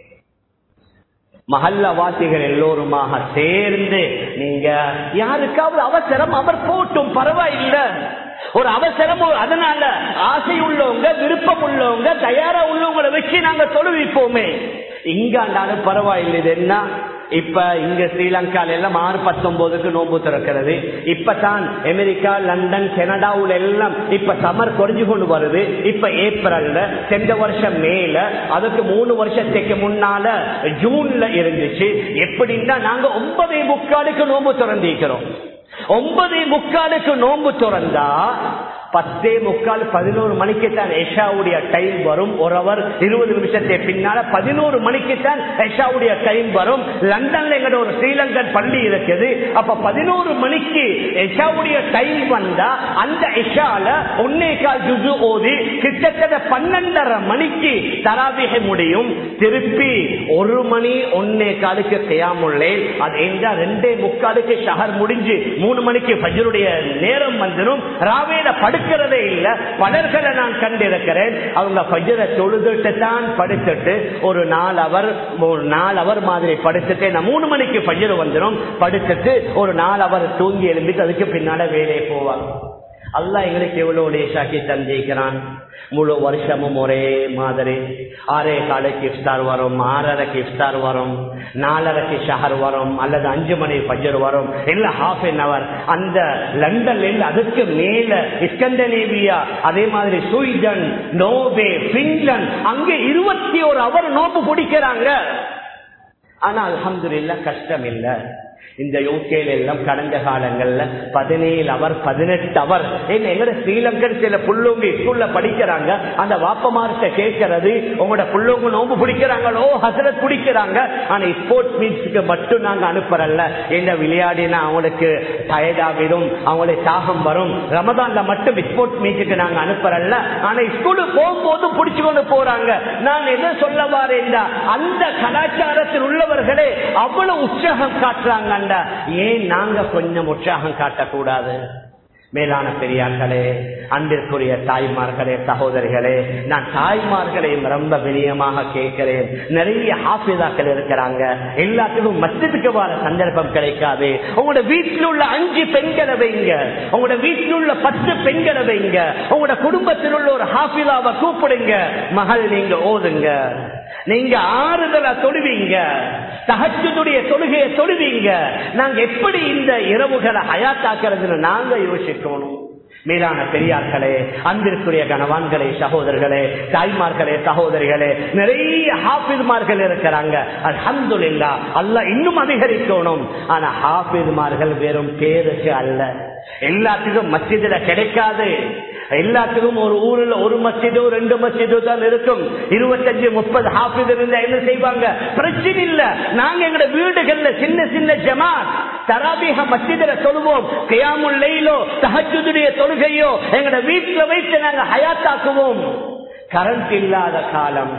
மஹல்லவாசிகள் எல்லோருமாக சேர்ந்து, நீங்க யாருக்காவது அவசரம் அவர் போட்டும் பரவாயில்லை, ஒரு அவசரம். அதனால ஆசை உள்ளவங்க, விருப்பம் உள்ளவங்க, தயாரா உள்ளவங்களை வச்சு நாங்க தொழுவிப்போமே. இங்காண்டாலும் பரவாயில்லை. இது என்ன, இப்ப இங்க ஸ்ரீலங்கால எல்லாம் ஆறு பத்தொன்பதுக்கு நோன்பு திறக்கிறது. இப்பதான் அமெரிக்கா, லண்டன், கனடாவுல எல்லாம் இப்ப சம்மர் குறைஞ்சு கொண்டு வருது. இப்ப ஏப்ரல்ல, சென்ற வருஷம் மேல, அதுக்கு மூணு வருஷத்துக்கு முன்னால ஜூன்ல இருந்துச்சு. எப்படின்னா நாங்க ஒன்பதே முக்காலுக்கு நோன்பு திறந்திருக்கிறோம். ஒன்பதே முக்காலுக்கு நோன்பு திறந்தா பத்தே முக்கால் பதினோரு மணிக்கு தான் எஷாவுடைய டைம் வரும். ஒரு அவர் இருபது நிமிஷத்தை பின்னால பதினோரு மணிக்கு தான் எஷாவுடைய டைம் வரும். லண்டன்ல எங்கட ஒரு ஸ்ரீலங்கன் பள்ளி இருக்குது. அப்ப பதினோரு மணிக்கு எஷாவுடைய டைம் வந்தா அந்த எஷால ஒன்னே கால் ஜுசு ஓதி கிட்டத்தட்ட பன்னெண்டரை மணிக்கு தராவிக முடியும். திருப்பி ஒரு மணி ஒன்னே காலுக்கு கியாமுல்லை. அது எங்க ரெண்டே முக்காலுக்கு ஷஹர் முடிஞ்சு மூணு மணிக்கு ஃபஜ்ருடைய நேரம் வந்துடும். ராவேல படுக்கிறதே இல்ல. பலர்களை நான் கண்டிருக்கிறேன், அவங்க ஃபஜ்ரை தொழுதுட்டு தான் படுத்துட்டு ஒரு நாலு அவர் நாலு அவர் மாதிரி படுத்துட்டு நான் மூணு மணிக்கு ஃபஜ்ர் வந்துடும். படுத்துட்டு ஒரு நாலு அவர் தூங்கி எழும்பிட்டு அதுக்கு பின்னால வேலையை போவாங்க. அல்லாஹ் எங்களுக்கு எவ்வளவு லேசாக்கி தந்திருக்கிறான். முழு வருஷமும் ஒரே மாதிரி ஆறே காலுக்கு இஃப்தார் வரும், ஆறரைக்கு இஃப்தார் வரும், நாலரைக்கு ஷஹர் வரும், அல்லது அஞ்சு மணி ஃபஜ்ர் வரும், இல்ல ஹாஃப் அன் அவர். அந்த லண்டன்ல அதுக்கு மேல ஸ்கandinavia, அதே மாதிரி ஸ்வீடன், நோர்வே, பின்லாந்து, அங்கே இருபத்தி ஒரு அவர் நோம்பு பிடிக்கிறாங்க. ஆனா அல்ஹம்துலில்லாஹ் கஷ்டம் இல்ல. இந்த யூகேல எல்லாம் கடந்த காலங்கள்ல பதினேழு அவர் பதினெட்டு அவர் எங்கட ஸ்ரீலங்கன் சில புள்ளோங்க ஸ்கூல்ல படிக்கிறாங்க. அந்த வாப்பமார்ட்ட கேட்கறது, உங்களோட புள்ளோங்க நோம்பு பிடிக்கிறாங்களோ ஹசரத் பிடிக்கிறாங்க, ஆனா ஸ்போர்ட்ஸ் மீட்ஸுக்கு மட்டும் நாங்க அனுப்புறல்ல. என்ன விளையாடினா அவங்களுக்கு டயர்டாகிடும், அவங்களுக்கு தாகம் வரும். ரமதான்ல மட்டும் ஸ்போர்ட்ஸ் மீட்டுக்கு நாங்க அனுப்புறல்ல, ஆனா ஸ்கூலுக்கு போகும்போது பிடிச்சு கொண்டு போறாங்க. நான் எதை சொல்ல வரேன், அந்த கலாச்சாரத்தில் உள்ளவர்களே அவ்வளவு உற்சாகம் காட்டுறாங்க. ஏன் நாங்க கொஞ்சம் உற்சாகம் காட்டக்கூடாது? மேலான பெரியார்களே, அன்பிற்குரிய தாய்மார்களே, சகோதரிகளே, நான் தாய்மார்களையும் ரொம்ப வினயமாக கேட்கிறேன். நிறைய ஹாஃபிதாக்கள் இருக்கிறாங்க, எல்லாத்துக்கும் மஸ்ஜிதுக்கு வர சந்தர்ப்பம் கிடைக்காது. உங்களோட வீட்டில் உள்ள அஞ்சு பெண்களை வைங்க, உங்களோட வீட்டில் உள்ள பத்து பெண்களை வைங்க, உங்களோட குடும்பத்தில் உள்ள ஒரு ஹாஃபிதாவை கூப்பிடுங்க. மகள் நீங்க ஓதுங்க, நீங்க ஆறுதலா தொழுவீங்க, தஹஜ்ஜுடைய தொழுகையை தொழுவீங்க. நாங்க எப்படி இந்த இரவுகளை ஹயாத்தாக்குறதுன்னு நாங்க யோசிக்கணும். மேலான பெரியார்களே, அன்பிற்குரிய கணவான்களே, சகோதரர்களே, தாய்மார்களே, சகோதரிகளே, நிறைய ஹாஃபிஸ்மார்கள் இருக்கிறாங்க. அல்ஹம்துலில்லாஹ், அல்லாஹ் இன்னும் அதிகரிக்கணும். ஆனா ஹாஃபிஸ்மார்கள் வெறும் பேருக்கு அல்ல. எல்லாத்துக்கும் மஸ்ஜிதுல கிடைக்காது. எல்லாத்துக்கும் ஒரு ஊர்ல ஒரு மஸ்ஜிதோ ரெண்டு மஸ்ஜிதோ தான் இருக்கும். இருபத்தஞ்சு முப்பது ஹாஃபிஸ் இருந்தா என்ன செய்வாங்க? பிரச்சனை இல்ல. நாங்க எங்க வீடுகள்ல சின்ன சின்ன ஜமாத் தராபீஹ மஸ்ஜிதுல சொல்லுவோம். கியாமுல் லைலோ தஹஜ்ஜுடைய தொழுகையோ எங்க வீட்டுல வைத்து நாங்க ஹயாத்தாக்குவோம். கரண்ட் இல்லாத காலம்,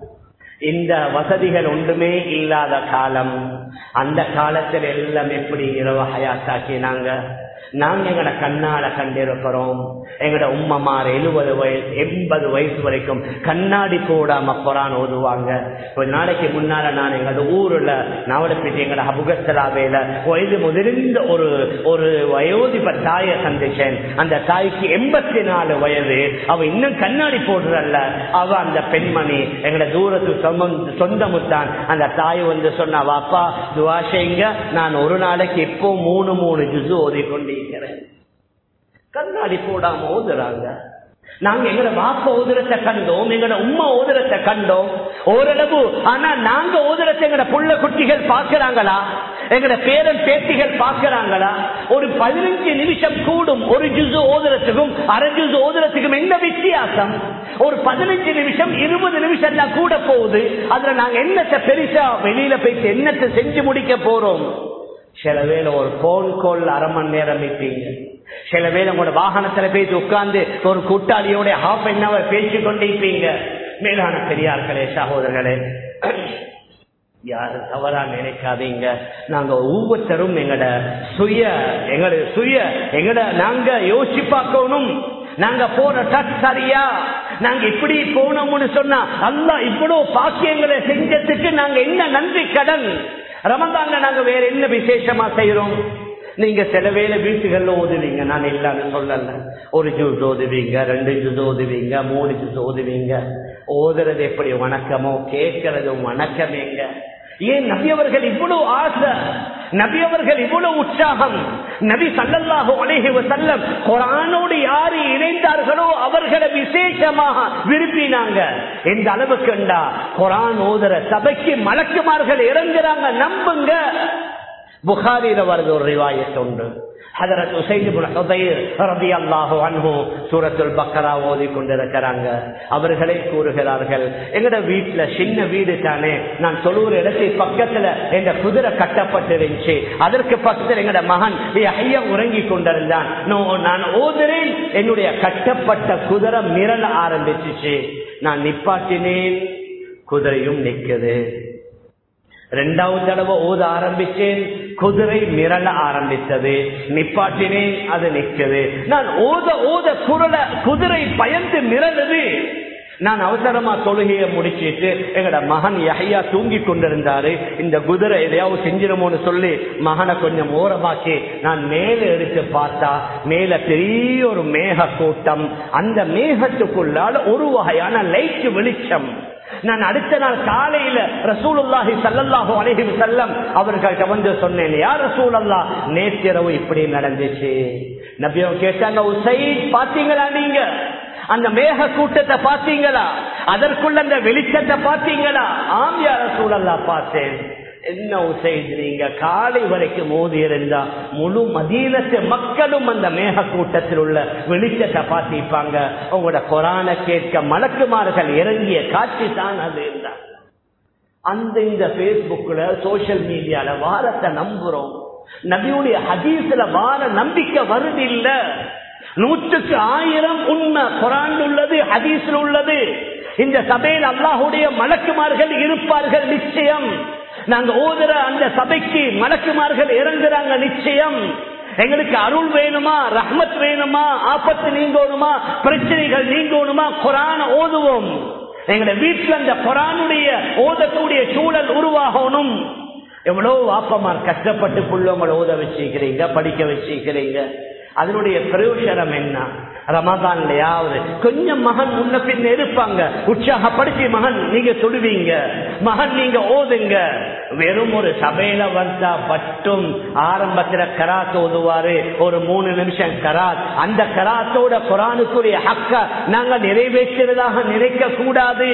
இந்த வசதிகள் ஒன்றுமே இல்லாத காலம், அந்த காலத்தில் எல்லாம் எப்படி இரவு ஹயாத்தாக்கினாங்க நாங்க எங்கட கண்ணால கண்டிருக்கிறோம். எங்கட உம்மமார் எழுபது வயசு எண்பது வயசு வரைக்கும் கண்ணாடி போடாம குரான் ஓதுவாங்க. ஒரு நாளைக்கு முன்னால நான் எங்களோட ஊர்ல நவலப்பேட்டை எங்கட அபுகஸ்தலாவேல வயது முதிர்ந்த ஒரு ஒரு வயோதிப தாயை சந்திச்சேன். அந்த தாய்க்கு எண்பத்தி நாலு வயது. அவ இன்னும் கண்ணாடி போடுறல்ல. அவ அந்த பெண்மணி எங்கட தூரத்து சொந்தமுத்தான். அந்த தாய் வந்து சொன்னா, வாப்பா துவா செய்யுங்க, நான் ஒரு நாளைக்கு இப்போ மூணு மூணு ஜுசு ஓதி கொண்டு கண்ணாடி போடாம ஓதுறாங்க. நாங்க எங்கட வாப்ப ஓதுரத்தை கண்டோம், எங்கட உம்மா ஓதுரத்தை கண்டோம் ஓரளவு. ஆனா நாங்க ஓதுரத்தை எங்கட புள்ள குட்டிகள் பாக்குறாங்களா? எங்கட பேரன் பேத்திகள் பாக்குறாங்களா? ஒரு பதினஞ்சு நிமிஷம் கூடும் ஒரு ஜுசு ஓதுரத்துக்கும் அரை ஜுசு ஓதுரத்துக்கும் என்ன வித்தியாசம்? ஒரு பதினஞ்சு நிமிஷம் இருபது நிமிஷம் தான் கூட போகுது. அதுல நாங்க என்னத்தை பெருசா வெளியில போயிட்டு என்னத்தை செஞ்சு முடிக்க போறோம்? சில வேளை ஒரு போன் கால் அரை மணி நேரம் மீட்டிங்க, சில வேளை உங்களோட வாகனத்துல போய் உட்கார்ந்து ஒரு கூட்டாளியோட ஹாஃப் அன் அவர் பேசி கொண்டிருப்பீங்க. மேலான பெரியார்களே, சகோதரர்களே, யாரும் தவறா நினைக்காதீங்க. நாங்க ஒவ்வொருத்தரும் எங்கட சுய எங்கட சுய எங்கட நாங்க யோசிச்சு பார்க்கணும். நாங்க போற டச் சரியா? நாங்க இப்படி போனோம்னு சொன்னா அல்லாஹ் இவ்வளவு பாக்கியங்களை செஞ்சதுக்கு நாங்க என்ன நன்றி கடன்? ரமதான்ல நாங்க வேற என்ன விசேஷமா செய்யறோம்? நீங்க சில வேளை வீட்டுகள்ல ஓதுவீங்க, நான் இல்லன்னு சொல்லல. ஒரு ஜூஸ் ஓதுவீங்க, ரெண்டு ஜூஸ் ஓதுவீங்க, மூணு ஜூஸ் ஓதுவீங்க. ஓதுறது எப்படி வணக்கமோ கேட்கறது வணக்கமேங்க. ஏன் நபி அவர்கள் இவ்வளவு ஆசை, நபி அவர்கள் இவ்வளவு உற்சாகம்? நபி ஸல்லல்லாஹு அலைஹி வஸல்லம் குர்ஆனோடு யாரு இணைந்தார்களோ அவர்களை விசேஷமாக விரும்பினாங்க. எந்த அளவுக்குண்டா குர்ஆன் ஓதுற சபைக்கு மலக்குமார்கள் இறங்குறாங்க. நம்புங்க, புகாரில வருது ஒரு ரிவாயத் உண்டு. ஹஜரத் உஸைத் இப்னு ஹுதைர் ரலியல்லாஹு அன்ஹு சூரத்துல் பக்ரா ஓதி கொண்டிருக்கிறாங்க. அவர்களே கூறுகிறார்கள், எங்கட வீட்டுல சின்ன வீடு தானே, நான் தொழுகிற இடத்துக்கு பக்கத்துல எங்க குதிரை கட்டப்பட்டிருந்துச்சு. அதற்கு பக்கத்தில் எங்கட மகன் யஹ்யா உறங்கி கொண்டிருந்தான். நான் ஓதுறேன், என்னுடைய கட்டப்பட்ட குதிரை மிரள ஆரம்பிச்சிச்சு. நான் நிப்பாட்டினேன், குதிரையும் நிற்குது. ரெண்டாவது தடவை ஓத ஆரம்பிச்சேன், குதிரை மிரள ஆரம்பித்தது. நிப்பாட்டினேன், அது நிற்குது. நான் ஓத ஓத குரல குதிரை பயந்து மிரளுது. நான் அவசரமா தொழுகையை முடிச்சிட்டு எங்கட மகன் யஹ்யா தூங்கி கொண்டிருந்தாரு. இந்த குதிரை எதையாவது செஞ்சிருமோன்னு சொல்லி மகனை கொஞ்சம் ஓரமாக்கி நான் மேல எடுத்து பார்த்தா மேல பெரிய ஒரு மேக கூட்டம். அந்த மேகத்துக்குள்ளால ஒரு வகையான லைட் வெளிச்சம். நான் அடுத்த நாள் காலையில ரசூலுல்லாஹி ஸல்லல்லாஹு அலைஹி வஸல்லம் அவர்கள்ட்ட வந்து சொன்னேன், யா ரசூலல்லாஹ், நேற்றிரவு இப்படி நடந்துச்சு. நபி அவங்க கேட்டாங்க, உஸைத் பாத்தீங்களா, நீங்க அந்த மேக கூட்டத்தை பாத்தீங்களா, அதற்குள்ள அந்த வெளிச்சத்தை பாத்தீங்களா? ஆம் யா ரசூலல்லாஹ், பார்த்தேன். என்ன உஸைத், நீங்க காலை வரைக்கும் மோதி இருந்தா முழு மதீனத்து மக்களும் அந்த மேக கூட்டத்தில் உள்ள வெளிச்சத்தை பார்த்திருப்பாங்க. உங்களோட குரானை கேட்க மலக்குமார்கள் இறங்கிய காட்சி தான் அது இருந்தார். அந்த இந்த பேஸ்புக்ல சோசியல் மீடியால வாரத்தை நம்புறோம். நபியுடைய ஹதீஸ்ல வார நம்பிக்கை வருது இல்ல. நூற்றுக்கு ஆயிரம் உண்மை குரான் உள்ளது, ஹதீஸ்ல உள்ளது. இந்த சபையில் அல்லாஹுடைய மலக்குமார்கள் இருப்பார்கள் நிச்சயம். நாங்க ஓதுற அந்த சபைக்கு மலக்குமார்கள் இறங்குறாங்க நிச்சயம். எங்களுக்கு அருள் வேணுமா, ரஹ்மத் வேணுமா, ஆபத்து நீங்கணுமா, பிரச்சனைகள் நீங்கணுமா, குரான் ஓதுவோம். எங்களை வீட்டுல அந்த குரானுடைய ஓதக்கூடிய சூழல் உருவாகணும். எவ்வளவு வாப்பமார் கஷ்டப்பட்டு புள்ளவங்களை ஓத வச்சிருக்கிறீங்க, படிக்க வச்சிருக்கிறீங்க. அதனுடைய பிரயோஜனம் என்ன? ரமதான்லயாவது கொஞ்சம் மகன் முன்ன பின்ன இருப்பாங்க, உற்சாகப்படுத்தி மகன் நீங்க சொல்லுவீங்க, மகன் நீங்க ஓதுங்க. வெறும் ஒரு சபையில வந்தா பட்டும் ஆரம்பத்துல கராத் ஓதுவாரு, ஒரு மூணு நிமிஷம் கராத். அந்த கராத்தோட குரானுக்குரிய ஹக்க நாங்க நிறைவேற்றுவதாக நினைக்க கூடாது.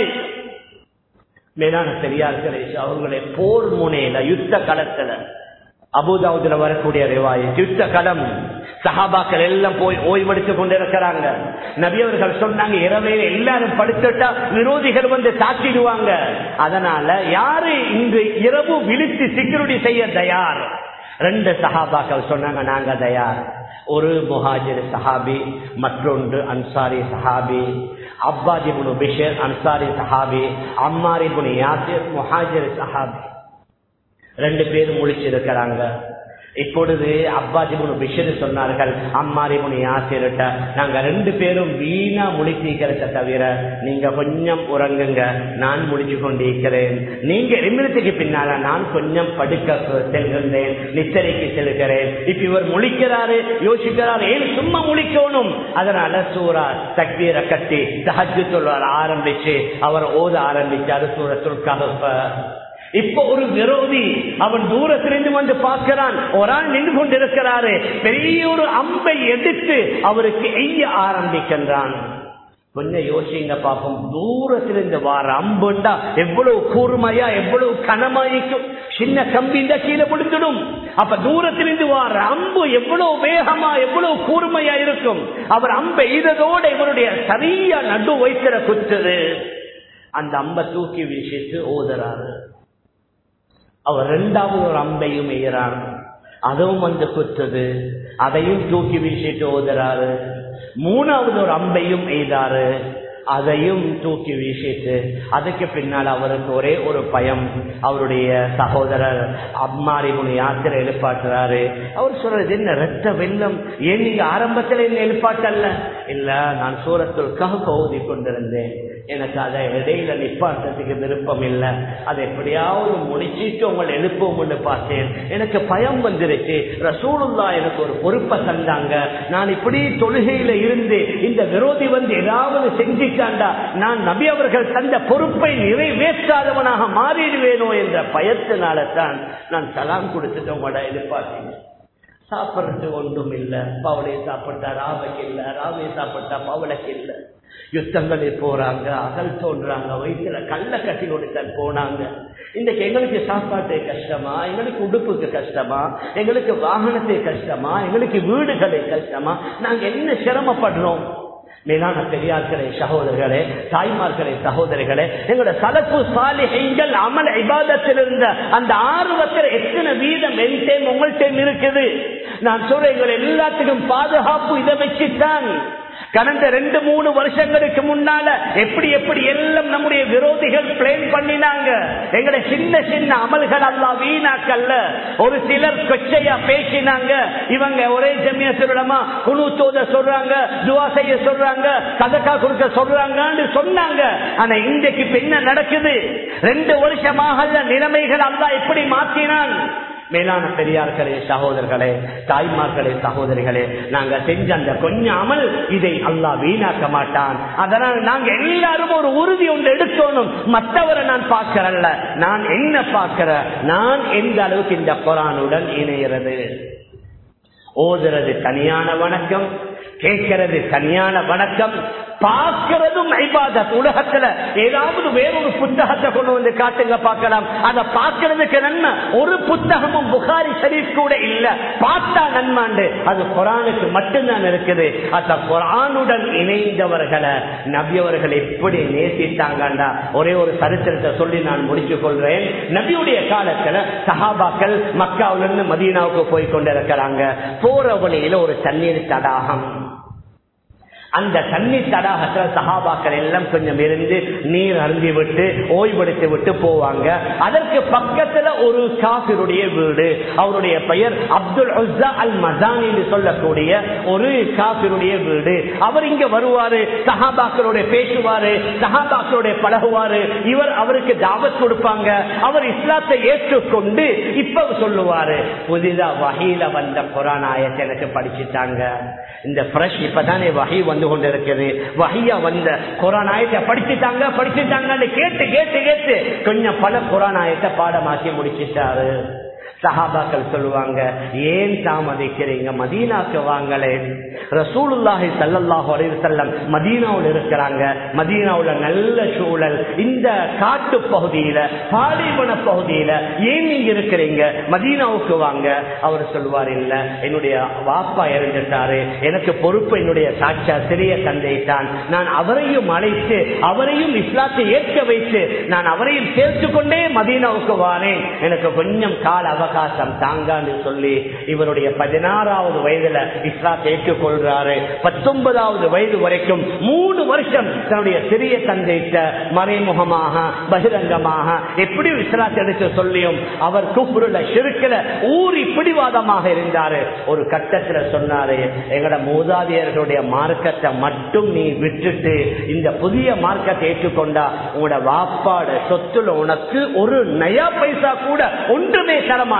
மேலான பெரியார்களே, அவர்களுடைய போர் முனையில யுத்த களத்துல அபூதாவுதுல வரக்கூடிய ரிவாயத், யுத்த களம், சஹாபாக்கள் எல்லாம் போய் ஓய்வெடுத்துக் கொண்டிருக்கிறாங்க. நபி அவர்கள் சொன்னாங்க, இரவையில எல்லாரும் படுத்துட்டா விரோதிகள் வந்து தாக்கிடுவாங்க. அதனால யாரு இன்று இரவு விழித்து செக்யூரிட்டி செய்ய தயார்? ரெண்டு சஹாபாக்கள் சொன்னாங்க, நாங்க தயார். ஒரு முஹாஜிர் சஹாபி, மற்றொன்று அன்சாரி சஹாபி. அப்பாஸ் இப்னு பிஷர் அன்சாரி சஹாபி, அம்மார் இப்னு யாசிர் முஹாஜிர் சஹாபி. ரெண்டு பேரும் முழிச்சிருக்கிறாங்க. இப்பொழுது அப்பாஸ் இப்னு பிஷர் சொன்னார்கள், அம்மார் இப்னு யாசிர்ட்ட, நாங்க ரெண்டு பேரும் வீணா முழிச்சிருக்கிறத தவிர நீங்க கொஞ்சம் உறங்குங்க, நான் முழிச்சு கொண்டிருக்கிறேன். நீங்க நிமிடத்துக்கு பின்னால நான் கொஞ்சம் படுக்க செல்கின்றேன், நித்திரைக்கு செல்கிறேன். இப்ப இவர் முழிக்கிறாரு, யோசிக்கிறாரு, ஏன் சும்மா முழிக்கணும்? அதனால சூரா தக்பீரை கட்டி தஹஜ்ஜுத் தொழுகை ஆரம்பிச்சு அவர் ஓத ஆரம்பிச்சாரு சூரத்துல் கஹஃப். இப்ப ஒரு விரோதி அவன் தூரத்திலிருந்து வந்து பார்க்கிறான், ஒரு ஆள் நின்று கொண்டிருக்கிறாரு, பெரிய ஒரு அம்பை எடுத்து அவருக்கு எய்ய ஆரம்பிக்கின்றான். கொஞ்சம் யோசிங்க பாப்போம், தூரத்திலிருந்து வார அம்புண்டா எவ்வளவு கூர்மையா, எவ்வளவு கனமாயிக்கும். சின்ன கம்பிண்டா கீழே விழுந்துடும். அப்ப தூரத்திலிருந்து வார அம்பு எவ்வளவு வேகமா, எவ்வளவு கூர்மையா இருக்கும். அவர் அம்பை இதோட இவருடைய சரியா நடு வைத்திர குத்துது. அந்த அம்பை தூக்கி வீசிட்டு ஓதுறாரு. அவர் இரண்டாவது ஒரு அம்பையும் எய்கிறார், அதுவும் வந்து குத்துது, அதையும் தூக்கி வீசிட்டு ஓதுறாரு. மூணாவது ஒரு அம்பையும் எய்தாரு, அதையும் தூக்கி வீசிட்டு. அதுக்கு பின்னால் அவருக்கு ஒரே ஒரு பயம், அவருடைய சகோதரர் அம்மார் இப்னு யாசிர் எழுப்பாட்டுறாரு. அவர் சொல்றது, என்ன ரத்த வெள்ளம், ஏன் நீங்க ஆரம்பத்தில் என்ன எழுப்பாட்டல்ல? இல்ல, நான் சூரத்துல் கஹஃப் ஓதி கொண்டிருந்தேன், எனக்கு அதை இடையில நிப்பாட்டத்துக்கு விருப்பம் இல்லை, அதை எப்படியாவது முடிச்சிட்டு உங்களை எழுப்போம்னு பார்த்தேன், எனக்கு பயம் வந்துருச்சு. ரசூலுல்லாஹ் எனக்கு ஒரு பொறுப்பை தந்தாங்க, நான் இப்படி தொழுகையில இருந்து இந்த விரோதி வந்து ஏதாவது செஞ்சிட்டாண்டா நான் நபி அவர்கள் தந்த பொறுப்பை நிறைவேற்றாதவனாக மாறிடுவேனோ என்ற பயத்தினால தான் நான் சலாம் கொடுத்துட்டு உங்களோட எழுப்பாட்டேன். சாப்பிட்றது ஒன்றும் இல்லை, பவளை சாப்பிட்டா ராவைக்கு இல்லை, ராவை சாப்பிட்டா பவளைக்கு இல்லை. யுத்தங்களில் போறாங்க, அகல் தோன்றாங்க, வயிற்றுல கல்ல கட்டி கொடுத்த போனாங்க. இன்றைக்கு எங்களுக்கு சாப்பாட்டு கஷ்டமா, எங்களுக்கு உடுப்புக்கு கஷ்டமா, எங்களுக்கு வாகனத்தை கஷ்டமா, எங்களுக்கு வீடுகளை கஷ்டமா, நாங்க என்ன சிரமப்படுறோம்? மேலான பெரியார்களே, சகோதரர்களே, தாய்மார்களே, சகோதரிகளே, எங்களோட சலப்பு சாலிஹீன்கள் அமல் இபாதத்தில் இருந்த அந்த ஆர்வத்தில் எத்தனை வீதம் என்கிட்ட உங்கள்கிட்ட இருக்குது? நான் சொல்றேன், எங்களை எல்லாத்துக்கும் பாதுகாப்பு இதை வச்சுத்தான். கடந்த ரெண்டு மூணு வருஷங்களுக்கு முன்னால எப்படி எப்படி எல்லாம் நம்முடைய விரோதிகள் பிளான் பண்ணினாங்க. எங்களை சின்ன சின்ன அமல்கள் அல்லாஹ் வீணாக்கல்ல. ஒரு சிலர் கொச்சையா பேசினாங்க. இவங்க ஒரே ஜமியத்துலமா குனூத்தோத சொல்றாங்க, துஆ செய்ய சொல்றாங்க, சதகா கொடுக்க சொல்றாங்கன்னு சொன்னாங்க. ஆனா இன்றைக்கு என்ன நடக்குது? ரெண்டு வருஷமாக நிலைமைகள் அல்லாஹ் எப்படி மாற்றினான்? மேலான பெரியார்களே, சகோதரர்களே, தாய்மார்களே, சகோதரிகளே, நாங்க செஞ்ச அந்த கொஞ்சம் அமல் இதை அல்லாஹ் வீணாக்க மாட்டான். அதனால் நாங்க எல்லாரும் ஒரு உறுதி ஒன்று எடுக்கணும். மற்றவரை நான் பார்க்கிறல்ல, நான் என்ன பார்க்கிற, நான் எந்த அளவுக்கு இந்த குர்ஆனுடன் இணைகிறது. ஓதுறது தனியான வணக்கம், கேட்கிறது தனியான வணக்கம், பார்க்கிறதும் இபாதத். உலகத்துல ஏதாவது வேறொரு புத்தகத்தை கொண்டு வந்து காட்டுங்க பார்க்கலாம். அதை பார்க்கிறதுக்கு நன்மை ஒரு புத்தகமும் புகாரி ஷரீஃப் கூட இல்ல, பார்த்தா நன்மாண்டு அது குர்ஆனுக்கு மட்டும்தான் இருக்குது. அந்த குர்ஆனுடன் இணைந்தவர்களை நபியவர்கள் எப்படி நேசித்தாங்கண்டா, ஒரே ஒரு சரித்திரத்தை சொல்லி நான் முடித்துக் கொள்றேன். நபியுடைய காலத்துல சஹாபாக்கள் மக்காவிலிருந்து மதீனாவுக்கு போய் கொண்டிருக்கிறாங்க. போற வழியில ஒரு தண்ணீர் தடாகம். அந்த தண்ணீர் தடாகத்துல சஹாபாக்கள் எல்லாம் கொஞ்சம் இருந்து நீர் அருந்தி விட்டு ஓய்வெடுத்து விட்டு போவாங்க. அதற்கு பக்கத்துல ஒரு காபிருடைய வீடு, அவருடைய பெயர் அப்துல் உஸ்ஸா அல் மஸானி என்று சொல்லக்கூடிய ஒரு காபிருடைய வீடு. அவர் இங்க வருவாரு, சஹாபாக்களோட பேசுவாரு, சஹாபாக்களோட பழகுவாரு. இவர் அவருக்கு தாவத் கொடுப்பாங்க. அவர் இஸ்லாத்தை ஏற்றுக்கொண்டு இப்ப சொல்லுவாரு, புதிதா வஹீல வந்த குர்ஆன் ஆயத்தை எனக்கு படிச்சுட்டாங்க. இந்த ஃப்ரெஷ் இப்பதானே வஹீ வந்து கொண்டிருக்கிறது, வஹியா வந்த குர்ஆன் ஆயத்தை படிச்சுட்டாங்க படிச்சுட்டாங்கன்னு கேட்டு கேட்டு கேட்டு கொஞ்சம் பல குர்ஆன் ஆயத்தை பாடமாக்கி முடிச்சிட்டாரு. சஹாபாக்கள் சொல்லுவாங்க, ஏன் தாமதிக்கிறீங்க, மதீனாக்கு வாங்களே. ரசூலுல்லாஹி ஸல்லல்லாஹு அலைஹி வஸல்லம் மதீனாவுல இருக்கிறாங்க. மதீனாவுல நல்ல சூழல், இந்த காட்டு பகுதியில பாலைவன பகுதியில ஏன் நீங்க இருக்கிறீங்க, மதீனாவுக்கு வாங்க. அவர் சொல்லுவார், இல்ல என்னுடைய வாப்பா இறந்துட்டாரு, எனக்கு பொறுப்பு என்னுடைய சாட்சா சிறிய தந்தை தான். நான் அவரையும் அழைத்து அவரையும் இஸ்லாத்தை ஏற்க வைத்து நான் அவரையும் சேர்த்து கொண்டே மதீனாவுக்கு வாரேன், எனக்கு கொஞ்சம் கால அவகாசம் தாங்கான்னு சொல்லி இவருடைய பதினாறாவது வயதுல இஸ்லாத்தை ஏற்றுக்கொள்றாரு. பத்தொன்பதாவது வயது வரைக்கும் மூணு வருஷம் தன்னுடைய சிறிய தந்தைட்ட மறைமுகமாக பகிரங்கமாக எப்படி இஸ்லாத்தை எடுத்து சொல்லியும் அவர் குஃப்ருல ஷிர்க்ல ஊறி பிடிவாதமாக இருந்தாரு. ஒரு கட்டத்துல சொன்னாரு, எங்கட மூதாதையர்களுடைய மார்க்கத்தை மட்டும் நீ விட்டுட்டு இந்த புதிய மார்க்கத்தை ஏற்றுக்கொண்டா உங்களோட வாப்பாட சொத்துல உனக்கு ஒரு நயா பைசா கூட ஒன்றுமே தரமாட்டேன்.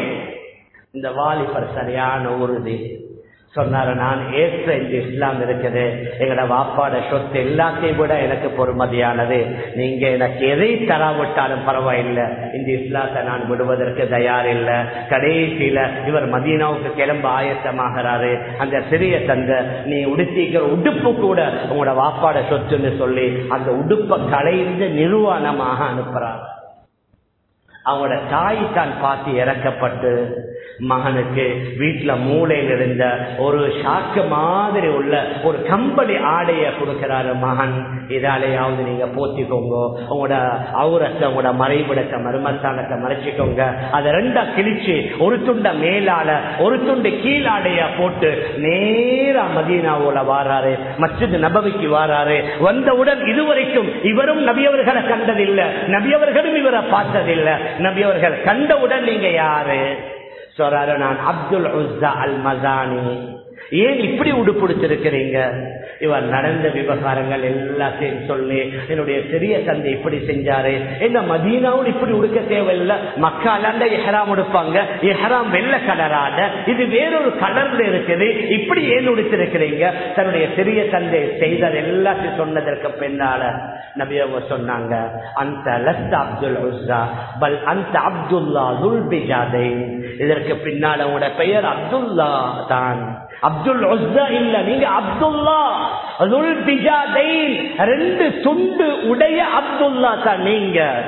இந்த வாலிபர் சரியான உறுதி சொன்னாரு, நான் ஏற்ற இந்த இஸ்லாம் இருக்குது, எங்கட வாப்பாட சொத்து எல்லாத்தையும் விட எனக்கு பொறுமதியானது, நீங்க எனக்கு எதை தராவிட்டாலும் பரவாயில்லை, இந்த இஸ்லாத்தை நான் விடுவதற்கு தயார் இல்லை. கடைசியில இவர் மதீனாவுக்கு கிளம்ப ஆயத்தமாகிறாரு. அந்த சிறிய தந்தை, நீ உடுத்திக்கிற உடுப்பு கூட உங்களோட வாப்பாட சொத்துன்னு சொல்லி அந்த உடுப்பை களைந்து நிர்வாணமாக அனுப்புறாரு. அவங்களோட தாய் தான் பார்த்து இறக்கப்பட்டு மகனுக்கு வீட்டுல மூளையில் இருந்த ஒரு ஷாக்கு மாதிரி உள்ள ஒரு கம்பளி ஆடைய கொடுக்கிறாரு. மகன், இதாலேயாவது நீங்க போத்திக்கோங்க, உங்களோட அவுரத்தை உங்களோட மறைவிடத்தை மருமஸ்தானத்தை மறைச்சிக்கோங்க. அதை ரெண்டா கிழிச்சு ஒரு துண்ட மேலால ஒரு துண்டு கீழாடைய போட்டு நேரா மதீனாவோல வாராரு, மஸ்ஜித் நபவிக்கு வாராரு. வந்தவுடன் இதுவரைக்கும் இவரும் நபியவர்களை கண்டதில்லை, நபியவர்களும் இவரை பார்த்ததில்லை. நபியவர்கள் கண்டவுடன் நீங்க யாரு சொல்றாரு, நான் அப்துல் உஸ்ஸா அல் மஸானி. ஏன் இப்படி உடுப்பிடிச்சிருக்கிறீங்க? இவர் நடந்த விவகாரங்கள் எல்லாத்தையும் சொல்லி, என்னுடைய சிறிய தந்தை இப்படி செஞ்சாரு, இந்த மதீனாவும் இப்படி உடுக்க தேவையில்லை, மக்கால எஹராம் உடுப்பாங்க, எஹராம் வெள்ளை கலரான இது வேறொரு கலர்ல இருக்குது, இப்படி ஏன் உடுத்திருக்கிறீங்க? தன்னுடைய சிறிய தந்தை செய்தது எல்லாத்தையும் சொன்னதற்கு பின்னால நபி அவங்க சொன்னாங்க, அந்த லஸ்த அப்துல் உஸ்ஸா பல் அந்த அப்துல்லா துல் பிஜாதைன். இதற்கு பின்னால உங்களோட பெயர் அப்துல்லா தான், அப்துல் உஸ்ஸா இல்ல, நீங்க அப்துல்லா துல் பிஜாதைன், ரெண்டு துண்டு உடைய அப்துல்லா தான் நீங்க.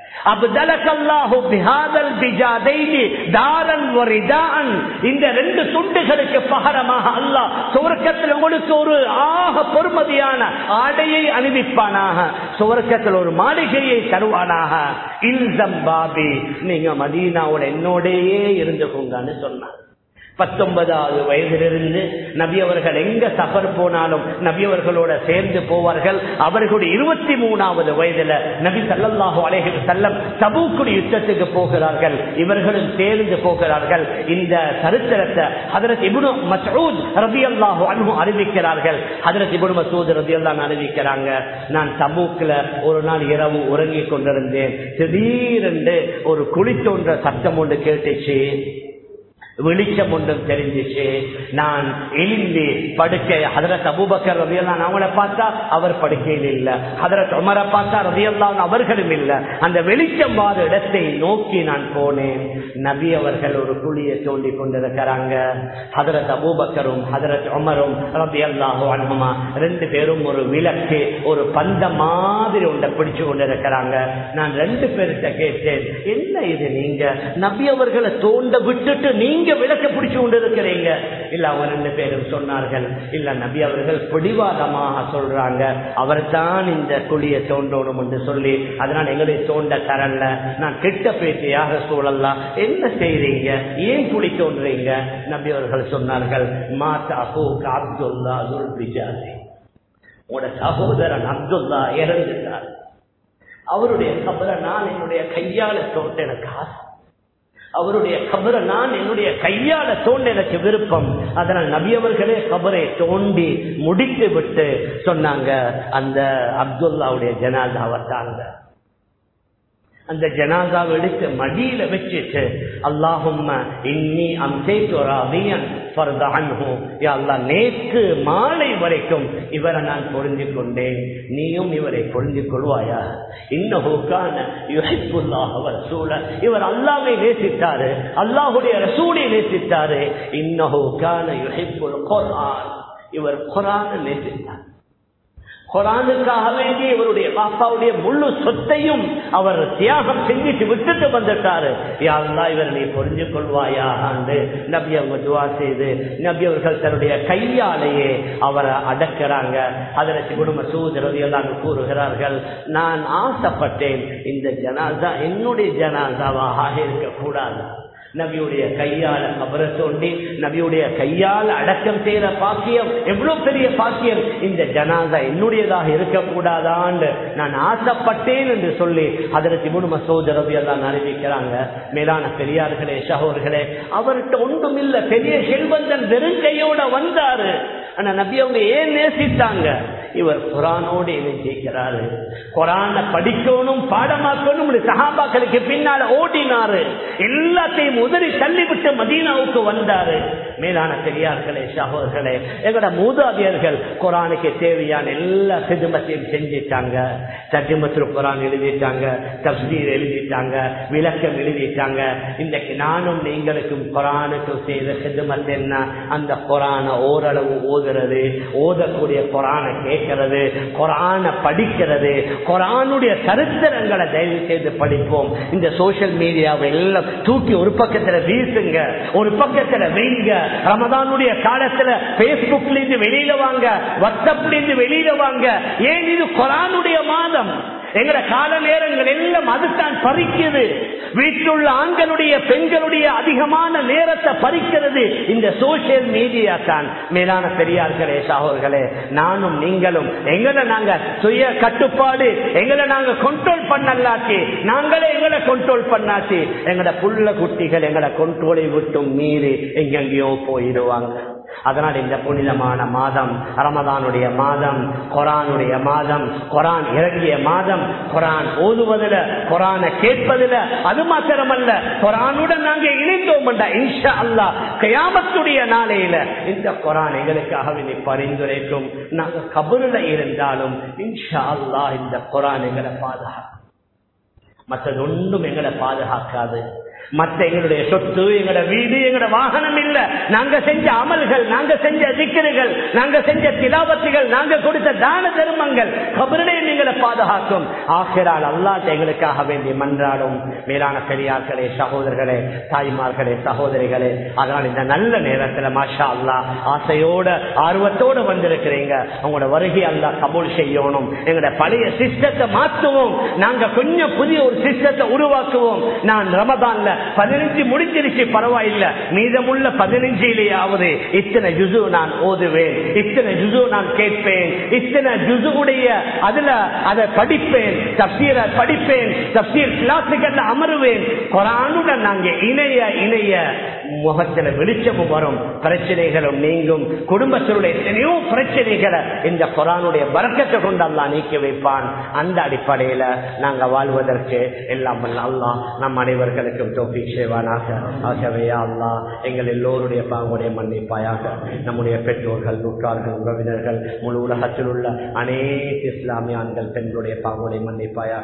அப்தலகல்லாஹு பிஹாதல் பிஜாதைனி தாரன் வரிதான். இந்த ரெண்டு துண்டுகளுக்கு பகரமாக அல்லாஹ் சுவர்க்கத்தில் உங்களுக்கு ஒரு ஆக பொறுமதியான ஆடையை அணிவிப்பானாக, சுவர்க்கத்தில் ஒரு மாளிகையை தருவானாக. இல்சம் பாபி, நீங்க மதீனாவோட என்னோடையே இருந்துக்கோங்கன்னு சொன்னார். பத்தொன்பதாவது வயதிலிருந்து நபி அவர்கள் எங்க சஃபர் போனாலும் நபி அவர்களோட சேர்ந்து போவார்கள். அவர்களுடைய இருபத்தி மூணாவது வயதுல நபி ஸல்லல்லாஹு அலைஹி வஸல்லம் தபூக்குடைய யுத்தத்துக்கு போகிறார்கள். இவர்களும் சேர்ந்து போகிறார்கள். இந்த சரித்திரத்தை ஹஜ்ரத் இப்னு மஸ்ஊத் ரலியல்லாஹு அன்ஹு அறிவிக்கிறார்கள். ஹஜ்ரத் இப்னு மஸ்ஊத் ரலியல்லாஹு அன்ஹு அறிவிக்கிறாங்க, நான் தபூக்ல ஒரு நாள் இரவு உறங்கிக் கொண்டிருந்தேன். திடீரென்று ஒரு குழி தோன்ற சத்தம் ஒன்று கேட்டுச்சு, வெளிச்சம் ஒன்றும் தெரிஞ்சிச்சு. நான் எழுந்து படுக்கை ஹதரத் அபூபக்கர் ரலியல்லாஹு அவங்கள பார்த்தா அவர் படுக்கையில் இல்ல, ஹதரத் உமரை பார்த்தா ரலியல்லாஹு அவர்களும் இல்ல. அந்த வெளிச்சம் வாத இடத்தை நோக்கி நான் போனேன். நபி அவர்கள் ஒரு குழியை தோண்டி கொண்டிருக்கிறாங்க. ஹதரத் அபூபக்கரும் ஹதரத் உமரும் ரலியல்லாஹு அன்ஹுமா ரெண்டு பேரும் ஒரு விளக்கு ஒரு பந்த மாதிரி ஒன்றை பிடிச்சு கொண்டிருக்கிறாங்க. நான் ரெண்டு பேர்கிட்ட கேட்டேன், என்ன இது, நீங்க நபி அவர்களை தோண்ட விட்டுட்டு நீங்க விளக்க பிடிச்சு கொண்டு இருக்கிறீங்க? இல்ல, அவங்க ரெண்டு பேரும் சொன்னார்கள், இல்ல நபி அவர்கள் பிடிவாதமாக சொல்றாங்க, அவர் தான் இந்த குழியை தோண்டணும் என்று சொல்லி, அதனால் எங்களை தோண்ட தரல. நான் கிட்ட பேசியாக சூழல்லாம், என்ன செய்றீங்க, ஏன் குழி தோன்றீங்க? நபி அவர்கள் சொன்னார்கள், மாதா அப்துல்லா துல்பிஜாதி, உங்களோட சகோதரன் அப்துல்லா இறந்துட்டார், அவருடைய கபரை நான் என்னுடைய கையால தோண்ட எனக்கு ஆசை, அவருடைய கபரை நான் என்னுடைய கையால தோண்ட எனக்கு விருப்பம். அதனால் நபி அவர்களே கபரை தோண்டி முடித்து விட்டு சொன்னாங்க, அந்த அப்துல்லாவுடைய ஜனாதாவை தாங்க. அந்த ஜனாதாவை எடுத்து மடியில வச்சுட்டு, அல்லாஹும்ம இன்னி அம்சைது ராதியன் ஃபர்த அன்ஹு, யா அல்லாஹ் நேற்று மாலை வரைக்கும் இவரை நான் பொருந்தி கொண்டேன், நீயும் இவரை பொருந்தி கொள்வாயா. இன்னஹு கான யுஹிப்புல்லாஹ வ ரசூல, இவர் அல்லாஹ்வை நேசித்தாரு, அல்லாஹ்வுடைய ரசூலை நேசித்தாரு. இன்னஹு கான யுஹிப்புல் குர்ஆன், இவர் குர்ஆனை நேசித்தார். குர்ஆனுக்காக வேண்டி இவருடைய பாப்பாவுடைய முழு சொத்தையும் அவர் தியாகம் செஞ்சுட்டு விட்டுட்டு வந்துட்டாரு. யா அல்லாஹ் இவர் நீ புரிஞ்சு கொள்வாயா என்று நபி அவங்க துஆ செய்து நபி அவர்கள் தன்னுடைய கையாலேயே அவரை அடக்கிறாங்க. ஹஜ்ரத் இப்னு மஸ்ஊத் ரலியல்லாஹு அன்ஹு கூறுகிறார்கள், நான் ஆசைப்பட்டேன் இந்த ஜனாஸா என்னுடைய ஜனாஸாவாக இருக்கக்கூடாது. நபியுடைய கையால கபரை தோண்டி நபியுடைய கையால அடக்கம் செய்யற பாக்கியம் எவ்வளவு பெரிய பாக்கியம், இந்த ஜனாஸா என்னுடையதாக இருக்கக்கூடாதான்னு நான் ஆசைப்பட்டேன் என்று சொல்லி ஹஜ்ரத் இப்னு மஸ்ஊத் ரலியல்லாஹு அன்ஹு அறிவிக்கிறாங்க. மேலான பெரியார்களே, சகோதரர்களே, அவர்கிட்ட ஒன்றும் இல்ல, பெரிய செல்வந்தன் வெறும் கையோட வந்தாரு. ஆனா நபி அவங்க ஏன் நேசித்தாங்க? இவர் குர்ஆனோடு இணைஞ்சிருக்கிறாரு, குர்ஆனை படிக்கணும் பாடமாக்கணும், சஹாபாக்களுக்கு பின்னால ஓடினாரு, எல்லாத்தையும் உதறி தள்ளிவிட்டு மதீனாவுக்கு வந்தாரு. மேலான பெரியார்களே, சகோதரர்களே, எங்களோட மூதாதையர்கள் குர்ஆனுக்கு தேவையான எல்லா ஹிதமத்தையும் செஞ்சிட்டாங்க. தர்ஜுமத்துல் குர்ஆன் எழுதிட்டாங்க, தஃப்சீர் எழுதிட்டாங்க, விளக்கம் எழுதிட்டாங்க. இன்றைக்கு நானும் நீங்களுக்கும் குர்ஆனுக்கு செய்த ஹிதமத் என்ன? அந்த குர்ஆனை ஓரளவு ஓதுறது, ஓதக்கூடிய குர்ஆனை கேட்கிறது, குர்ஆனை படிக்கிறது, குர்ஆனுடைய சரித்திரங்களை தயவு செய்து படிப்போம். இந்த சோசியல் மீடியாவை எல்லாம் தூக்கி ஒரு பக்கத்துல வீசுங்க, ஒரு பக்கத்துல வைங்க. ரமதானுடைய காலத்துல பேஸ்புக்ல இருந்து வெளியில வாங்க, வாட்ஸ்அப்ல இருந்து வெளியில வாங்க. ஏன் இது குர்ஆனுடைய மாதம்? எங்கட கால நேரங்கள் எல்லாம் அதுதான் பறிக்கிறது. வீட்டில் உள்ள ஆண்களுடைய பெண்களுடைய அதிகமான நேரத்தை பறிக்கிறது இந்த சோசியல் மீடியா தான். மேலான பெரியார்களே, சகோதரர்களே, நானும் நீங்களும் எங்களை நாங்க சுய கட்டுப்பாடு எங்களை நாங்க கண்ட்ரோல் பண்ணலாச்சு, நாங்களே எங்களை கண்ட்ரோல் பண்ணாச்சு, எங்கட புள்ள குட்டிகள் எங்களை கண்ட்ரோலை விட்டும் மீறி எங்கெங்கயோ போயிடுவாங்க. அதனால் இந்த புனிதமான மாதம், ரமதானுடைய மாதம், குர்ஆனுடைய மாதம், குர்ஆன் இறங்கிய மாதம், குர்ஆன் ஓதுவதில், குர்ஆனை கேட்பதில், அது மாத்திரமல்ல குர்ஆனுடன் நாங்கள் இணைந்தோம் என்றால் இன்ஷா அல்லாஹ் கியாமத்துடைய நாளையில இந்த குர்ஆன் எங்களுக்காக பரிந்துரைக்கும். நாங்கள் கபருல இருந்தாலும் இன்ஷா அல்லாஹ் இந்த குர்ஆன் எங்களை பாதுகாக்கும், மற்றது ஒன்றும் எங்களை பாதுகாக்காது. மற்ற எங்களுடைய சொத்து, எங்களோட வீடு, எங்களோட வாகனம் இல்ல. நாங்க செஞ்ச அமல்கள், நாங்க செஞ்ச திக்ருகள், நாங்க செஞ்ச திலாவத்துகள், நாங்க கொடுத்த தான தர்மங்கள் கபரிலே எங்களை பாதுகாக்கும். ஆகிரால் அல்லாஹ் எங்களுக்காக வேண்டி மன்றாடும். மேலான பெரியார்களே, சகோதரர்களே, தாய்மார்களே, சகோதரிகளே, அதனால் இந்த நல்ல நேரத்தில் மாஷா அல்லாஹ் ஆசையோட ஆர்வத்தோடு வந்திருக்கிறீங்க. உங்களோட வருகை அல்லாஹ் கபூல் செய்யணும். எங்களோட பழைய சிஸ்டத்தை மாற்றுவோம். நாங்க கொஞ்சம் புதிய ஒரு சிஸ்டத்தை உருவாக்குவோம். நான் ரமதான்ல பதினஞ்சு முடிஞ்சிருச்சு, பரவாயில்ல, மீதமுள்ள பதினஞ்சிலேயாவது இத்தனை ஜுசு நான் ஓதுவேன், இத்தனை ஜுசு நான் கேட்பேன், இத்தனை ஜுசுடைய அதுல அதை படிப்பேன், தப்சீரை படிப்பேன், தப்சீர் கிளாஸுகள்ல அமருவேன். குர்ஆனுடன் நாங்க இணைய இணைய முகத்துல வெளிச்சமும் வரும், பிரச்சனைகளும் நீங்கும். குடும்பத்தினுடைய எத்தனையோ பிரச்சனைகளை இந்த குர்ஆனுடைய பரக்கத்தை கொண்டு அல்லாஹ் நீக்கி வைப்பான். அந்த அடிப்படையில நாங்க வாழ்வதற்கு எல்லாம் அல்லாஹ் நம் அனைவர்களுக்கும் தௌஃபீக் செய்வானாக. ஆகவே யா அல்லாஹ் எங்கள் எல்லோருடைய பாவங்களுடைய மன்னிப்பாயாக. நம்முடைய பெற்றோர்கள், நூற்றார்கள், உறவினர்கள், முழு உலகத்தில் உள்ள அனைத்து இஸ்லாமிய ஆண்கள் பெண்களுடைய பாவங்களுடைய மன்னிப்பாயாக.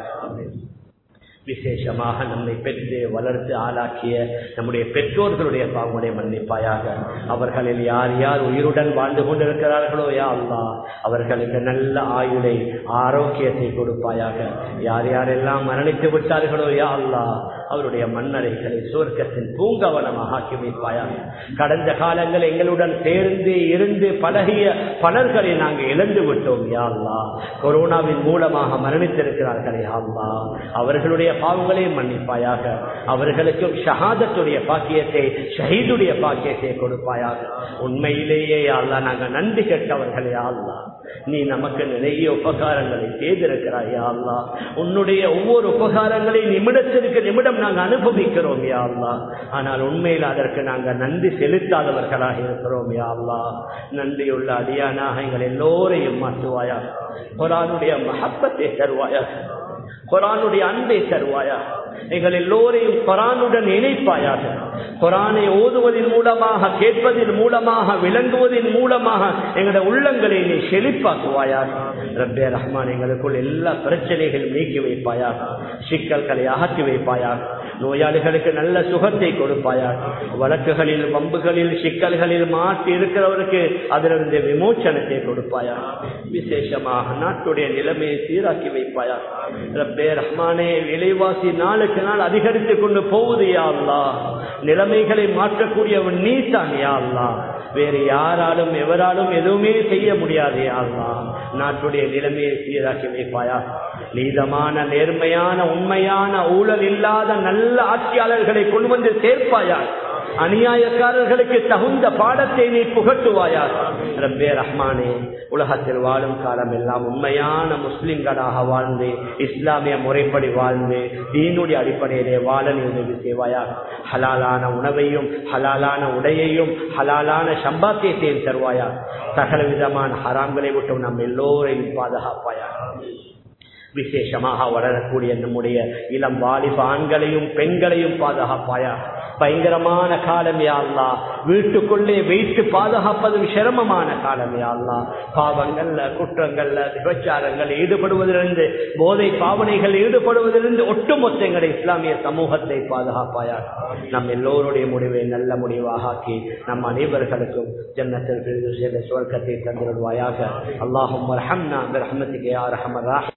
விசேஷமாக நம்மை பெற்று வளர்த்து ஆளாக்கிய நம்முடைய பெற்றோர்களுடைய பாவங்களுடைய மன்னிப்பாயாக. அவர்களில் யார் யார் உயிருடன் வாழ்ந்து கொண்டிருக்கிறார்களோ யா அல்லாஹ் அவர்களுக்கு நல்ல ஆயுளை, ஆரோக்கியத்தை கொடுப்பாயாக. யார் யாரெல்லாம் மரணித்து விட்டார்களோ யா அல்லாஹ் அவருடைய மண்ணறைகளை சுவர்க்கத்தின் பூங்கவனமாக ஆக்கி வைப்பாயாக. கடந்த காலங்கள் எங்களுடன் சேர்ந்து இருந்து பழகிய பலர்களை நாங்கள் இழந்து விட்டோம் யா அல்லாஹ். கொரோனாவின் மூலமாக மரணித்திருக்கிறார்கள் யா அல்லாஹ் அவர்களுடைய பாவங்களை மன்னிப்பாயாக. அவர்களுக்கும் ஷஹாதத்துடைய பாக்கியத்தை, ஷஹீதுடைய பாக்கியத்தை கொடுப்பாயாக. உண்மையிலேயே யா அல்லாஹ் நாங்கள் நன்றி கெட்டவர்கள் யா அல்லாஹ். நீ நமக்கு நிறைய உபகாரங்களை செய்திருக்கிறாய் யா அல்லாஹ். உன்னுடைய ஒவ்வொரு உபகாரங்களை நிமிடத்திற்கு நிமிடம் நாங்கள் அனுபவிக்கிறோம் யா அல்லாஹ். ஆனால் உண்மையில் அதற்கு நாங்கள் நன்றி செலுத்தாதவர்களாக இருக்கிறோம் யா அல்லாஹ். நன்றியுள்ள அடியானாக எங்கள் எல்லோரையும் மாற்றுவாயா. குர்ஆனுடைய மஹப்பத்தை தருவாயா, குர்ஆனுடைய அன்பை தருவாயா. எங்கள் எல்லோரையும் குர்ஆனுடன் இணைப்பாயாக. குர்ஆனை ஓதுவதன் மூலமாக, கேட்பதன் மூலமாக, விளங்குவதன் மூலமாக எங்களுடைய உள்ளங்களை நீ செழிப்பாக்குவாயாக. ரப்பே ரஹ்மான் எங்களுக்குள் எல்லா பிரச்சனைகளும் நீக்கி வைப்பாயாக, சிக்கல்களை அகற்றி வைப்பாயாக. நோயாளிகளுக்கு நல்ல சுகத்தை கொடுப்பாயாக. வழக்குகளில், வம்புகளில், சிக்கல்களில் மாற்றி இருக்கிறவருக்கு அதிலிருந்து விமோச்சனத்தை கொடுப்பாயாக. விசேஷமாக நாட்டுடைய நிலைமையை சீராக்கி வைப்பாயாக. ரப்பே ரஹ்மானே விலைவாசி நாளுக்கு நாள் அதிகரித்துக் கொண்டு போகுது யா அல்லாஹ். நிலைமைகளை மாற்றக்கூடியவன் நீ தான் யா அல்லாஹ். வேறு யாராலும் எவராலும் எதுவுமே செய்ய முடியாது யா அல்லாஹ். நாட்டுடைய நிலைமையை சீராக்கி வைப்பாயா. நீதமான, நேர்மையான, உண்மையான, ஊழல் இல்லாத நல்ல ஆட்சியாளர்களை கொண்டு வந்து சேர்ப்பாயா. அநியாயக்காரர்களுக்கு தகுந்த பாடத்தை நீ புகட்டுவாயா. ரப்பே ரஹ்மானே உலகத்தில் வாழும் காலம் எல்லாம் உண்மையான முஸ்லிம்களாக வாழ்ந்து, இஸ்லாமிய முறைப்படி வாழ்ந்து, தீனுடைய அடிப்படையிலே வாழ நீ உதவி செய்வாயா. ஹலாலான உணவையும், ஹலாலான உடையையும், ஹலாலான சம்பாத்தியத்தையும் தருவாயா. சகல விதமான ஹராம்களை விட்டு நம் எல்லோரையும் பாதுகாப்பாயா. விசேஷமாக வளரக்கூடிய நம்முடைய இளம் வாலிப ஆண்களையும் பெண்களையும் பாதுகாப்பாயா. பயங்கரமான காலம் யா அல்லாஹ். வீட்டுக்குள்ளே வைத்து பாதுகாப்பதும் சிரமமான காலம் யா அல்லாஹ். பாவங்கள்ல, குற்றங்கள்ல, விபச்சாரங்கள் ஈடுபடுவதிலிருந்து, போதை பாவனைகள் ஈடுபடுவதிலிருந்து ஒட்டுமொத்த எங்களுடைய இஸ்லாமிய சமூகத்தை பாதுகாப்பாயா. நம் எல்லோருடைய முடிவை நல்ல முடிவாக ஆக்கி நம் அனைவர்களுக்கும் ஜன்னத்தில் சுவர்க்கத்தை தந்திருவாயாக. அல்லாஹும்ம ரஹம்னா பிரஹ்மத்திக யா அர்ஹமர் ராஹிமீன்.